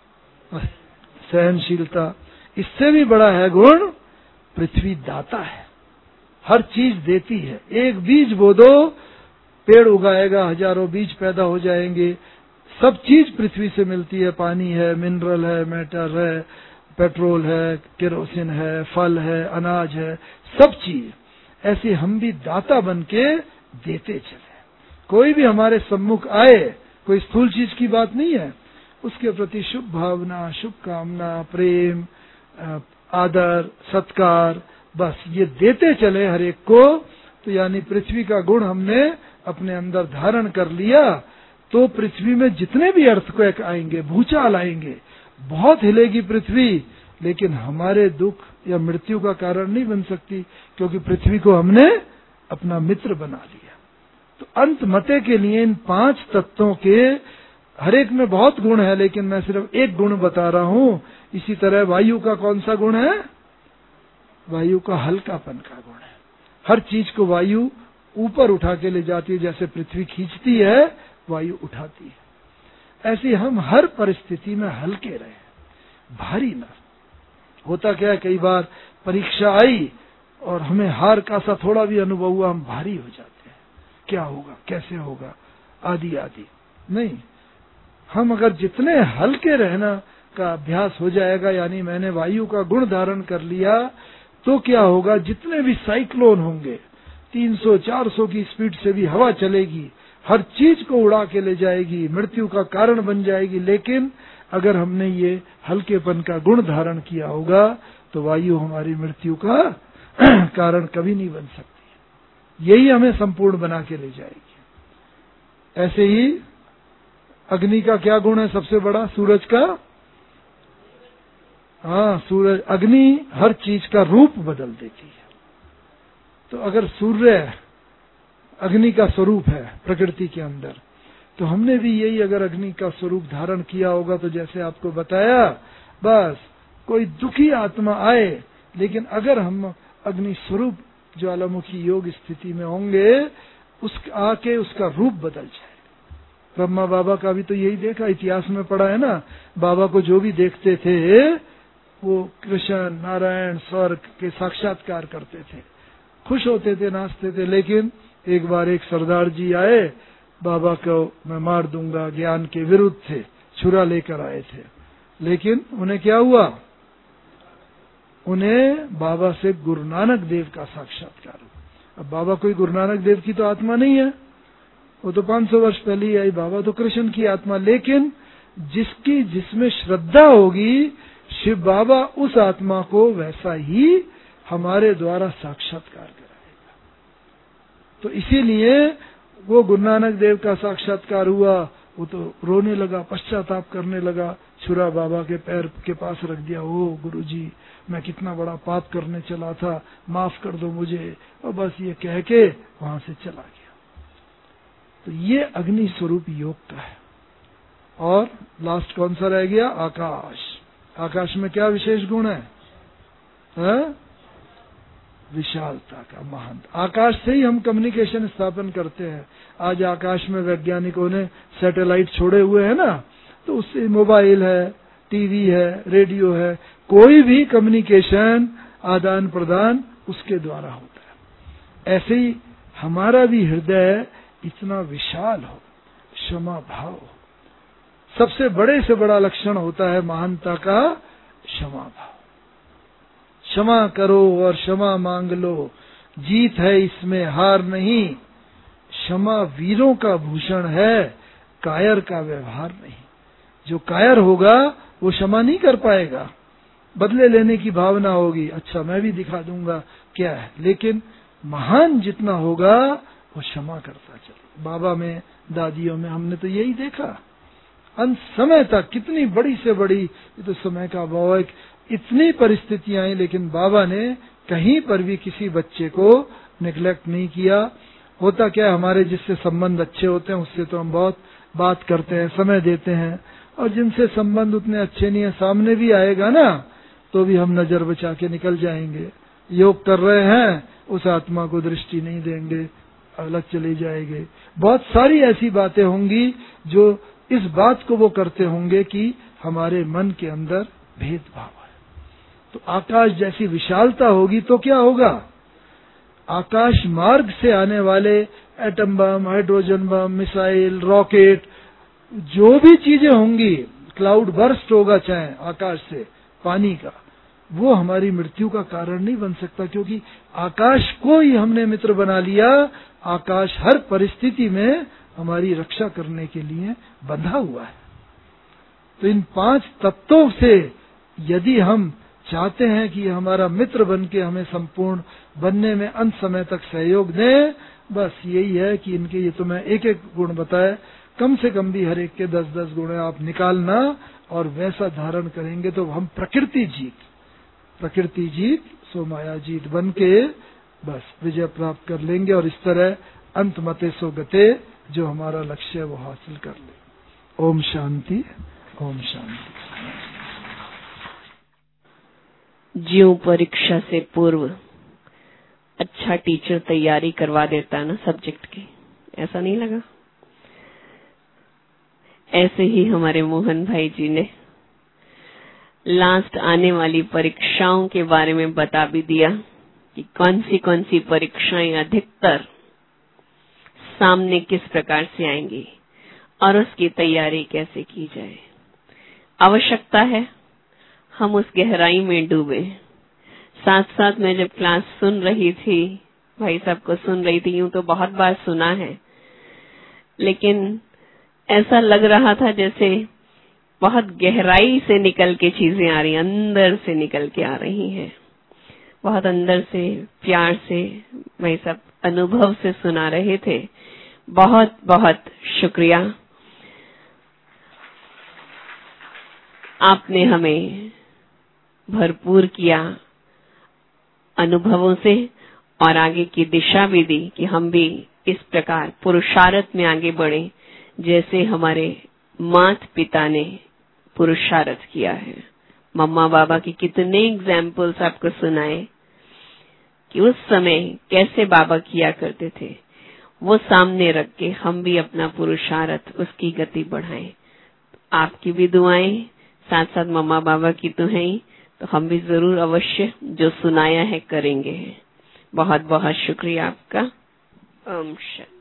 सहनशीलता। इससे भी बड़ा है गुण, पृथ्वी दाता है, हर चीज देती है। एक बीज बो दो, पेड़ उगाएगा, हजारों बीज पैदा हो जाएंगे। सब चीज पृथ्वी से मिलती है, पानी है, मिनरल है, मैटर है, पेट्रोल है, केरोसिन है, फल है, अनाज है, सब चीज। ऐसे हम भी दाता बन के देते चले। कोई भी हमारे सम्मुख आए, कोई स्थूल चीज की बात नहीं है, उसके प्रति शुभ भावना, शुभकामना, प्रेम, आदर, सत्कार, बस ये देते चले हर एक को। तो यानी पृथ्वी का गुण हमने अपने अंदर धारण कर लिया, तो पृथ्वी में जितने भी अर्थक्वेक आएंगे, भूचाल आएंगे, बहुत हिलेगी पृथ्वी, लेकिन हमारे दुख या मृत्यु का कारण नहीं बन सकती, क्योंकि पृथ्वी को हमने अपना मित्र बना लिया। तो अंत मते के लिए इन 5 तत्वों के हर एक में बहुत गुण है, लेकिन मैं सिर्फ एक गुण बता रहा हूं। इसी तरह वायु का कौन सा गुण है? वायु का हल्कापन का गुण है। हर चीज को वायु ऊपर उठा के ले जाती है, जैसे पृथ्वी खींचती है, वायु उठाती है। ऐसे हम हर परिस्थिति में हल्के रहे, भारी न। होता क्या है, कई बार परीक्षा आई और हमें हार का सा थोड़ा भी अनुभव हुआ, हम भारी हो जाते हैं, क्या होगा, कैसे होगा, आदि आदि। नहीं, हम अगर जितने हल्के रहना का अभ्यास हो जाएगा, यानी मैंने वायु का गुण धारण कर लिया, तो क्या होगा, जितने भी साइक्लोन होंगे, 300-400 की स्पीड से भी हवा चलेगी, हर चीज को उड़ा के ले जाएगी, मृत्यु का कारण बन जाएगी। लेकिन अगर हमने ये हल्केपन का गुण धारण किया होगा, तो वायु हमारी मृत्यु का कारण कभी नहीं बन सकती। यही हमें संपूर्ण बना के ले जाएगी। ऐसे ही अग्नि का क्या गुण है सबसे बड़ा? सूरज का। हाँ, सूरज, अग्नि हर चीज का रूप बदल देती है। तो अगर सूर्य अग्नि का स्वरूप है प्रकृति के अंदर, तो हमने भी यही अगर अग्नि का स्वरूप धारण किया होगा, तो जैसे आपको बताया, बस कोई दुखी आत्मा आए, लेकिन अगर हम अग्नि स्वरूप ज्वालामुखी योग स्थिति में होंगे, आके उसका रूप बदल जाए। ब्रह्मा बाबा का भी तो यही देखा, इतिहास में पढ़ा है ना, बाबा को जो भी देखते थे वो कृष्ण, नारायण, स्वर्ग के साक्षात्कार करते थे, खुश होते थे, नाचते थे। लेकिन एक बार एक सरदार जी आए, बाबा को मैं मार दूंगा, ज्ञान के विरुद्ध थे, छुरा लेकर आए थे। लेकिन उन्हें क्या हुआ? उन्हें बाबा से गुरु नानक देव का साक्षात्कार हुआ। अब बाबा कोई गुरु नानक देव की तो आत्मा नहीं है, वो तो 500 वर्ष पहले ही आई, बाबा तो कृष्ण की आत्मा। लेकिन जिसमें श्रद्धा होगी, शिव बाबा उस आत्मा को वैसा ही हमारे द्वारा साक्षात्कार कराएगा। तो इसीलिए वो गुरु नानक देव का साक्षात्कार हुआ, वो तो रोने लगा, पश्चाताप करने लगा, छुरा बाबा के पैर के पास रख दिया, ओ गुरुजी, मैं कितना बड़ा पाप करने चला था, माफ कर दो मुझे, और बस ये कह के वहां से चला गया। तो ये अग्नि स्वरूप योग का है। और लास्ट कौन सा रह गया? आकाश। आकाश में क्या विशेष गुण है? विशालता का, महान। आकाश से ही हम कम्युनिकेशन स्थापन करते हैं। आज आकाश में वैज्ञानिकों ने सैटेलाइट छोड़े हुए हैं ना, तो उससे मोबाइल है, टीवी है, रेडियो है, कोई भी कम्युनिकेशन, आदान प्रदान उसके द्वारा होता है। ऐसे ही हमारा भी हृदय इतना विशाल हो, क्षमा भाव हो। सबसे बड़े से बड़ा लक्षण होता है महानता का क्षमा भाव। क्षमा करो और क्षमा मांग लो, जीत है इसमें हार नहीं। क्षमा वीरों का भूषण है, कायर का व्यवहार नहीं। जो कायर होगा वो क्षमा नहीं कर पाएगा, बदले लेने की भावना होगी, अच्छा मैं भी दिखा दूंगा क्या है। लेकिन महान जितना होगा वो क्षमा करता चले। बाबा में, दादियों में हमने तो यही देखा। अंत समय तक कितनी बड़ी से बड़ी, ये तो समय का अभाव है, इतनी परिस्थितियां आई, लेकिन बाबा ने कहीं पर भी किसी बच्चे को निग्लेक्ट नहीं किया। होता क्या है, हमारे जिससे संबंध अच्छे होते हैं उससे तो हम बहुत बात करते हैं, समय देते हैं, और जिनसे संबंध उतने अच्छे नहीं है, सामने भी आएगा ना तो भी हम नजर बचा के निकल जाएंगे। योग कर रहे हैं, उस आत्मा को दृष्टि नहीं देंगे, अलग चले जाएंगे। बहुत सारी ऐसी बातें होंगी जो इस बात को वो करते होंगे कि हमारे मन के अंदर भेदभाव है। तो आकाश जैसी विशालता होगी तो क्या होगा? आकाश मार्ग से आने वाले atom bomb, hydrogen bomb, missile, rocket, जो भी चीजें होंगी, क्लाउड बर्स्ट होगा चाहे आकाश से पानी का, वो हमारी मृत्यु का कारण नहीं बन सकता, क्योंकि आकाश को ही हमने मित्र बना लिया। आकाश हर परिस्थिति में हमारी रक्षा करने के लिए बंधा हुआ है। तो इन 5 तत्वों से यदि हम चाहते हैं कि हमारा मित्र बन के हमें संपूर्ण बनने में अंत समय तक सहयोग दें, बस यही है कि इनके, ये तो मैं एक एक गुण बताए, कम से कम भी हर एक के 10-10 गुण आप निकालना और वैसा धारण करेंगे तो हम प्रकृति जीत सो माया जीत बन के बस विजय प्राप्त कर लेंगे और इस तरह अंत मते सो गते, जो हमारा लक्ष्य है वो हासिल कर ले। ओम शांति, ओम शांति। ज्यों परीक्षा से पूर्व अच्छा टीचर तैयारी करवा देता है ना सब्जेक्ट की, ऐसा नहीं लगा? ऐसे ही हमारे मोहन भाई जी ने लास्ट आने वाली परीक्षाओं के बारे में बता भी दिया कि कौन सी परीक्षाएं अधिकतर सामने किस प्रकार से आएंगी और उसकी तैयारी कैसे की जाए। आवश्यकता है हम उस गहराई में डूबे। साथ साथ मैं जब क्लास सुन रही थी, भाई साहब को सुन रही थी, यूं तो बहुत बार सुना है, लेकिन ऐसा लग रहा था जैसे बहुत गहराई से निकल के चीजें आ रही, अंदर से निकल के आ रही हैं, बहुत अंदर से प्यार से भाई साहब अनुभव से सुना रहे थे। बहुत बहुत शुक्रिया, आपने हमें भरपूर किया अनुभवों से और आगे की दिशा भी दी कि हम भी इस प्रकार पुरुषार्थ में आगे बढ़े जैसे हमारे माता पिता ने पुरुषार्थ किया है। मम्मा बाबा की कितने एग्जाम्पल्स आपको सुनाए कि उस समय कैसे बाबा किया करते थे, वो सामने रख के हम भी अपना पुरुषार्थ उसकी गति बढ़ाएं। आपकी भी दुआएं साथ साथ मम्मा बाबा की तो है ही, तो हम भी जरूर अवश्य जो सुनाया है करेंगे। बहुत बहुत शुक्रिया आपका। ओम शांति।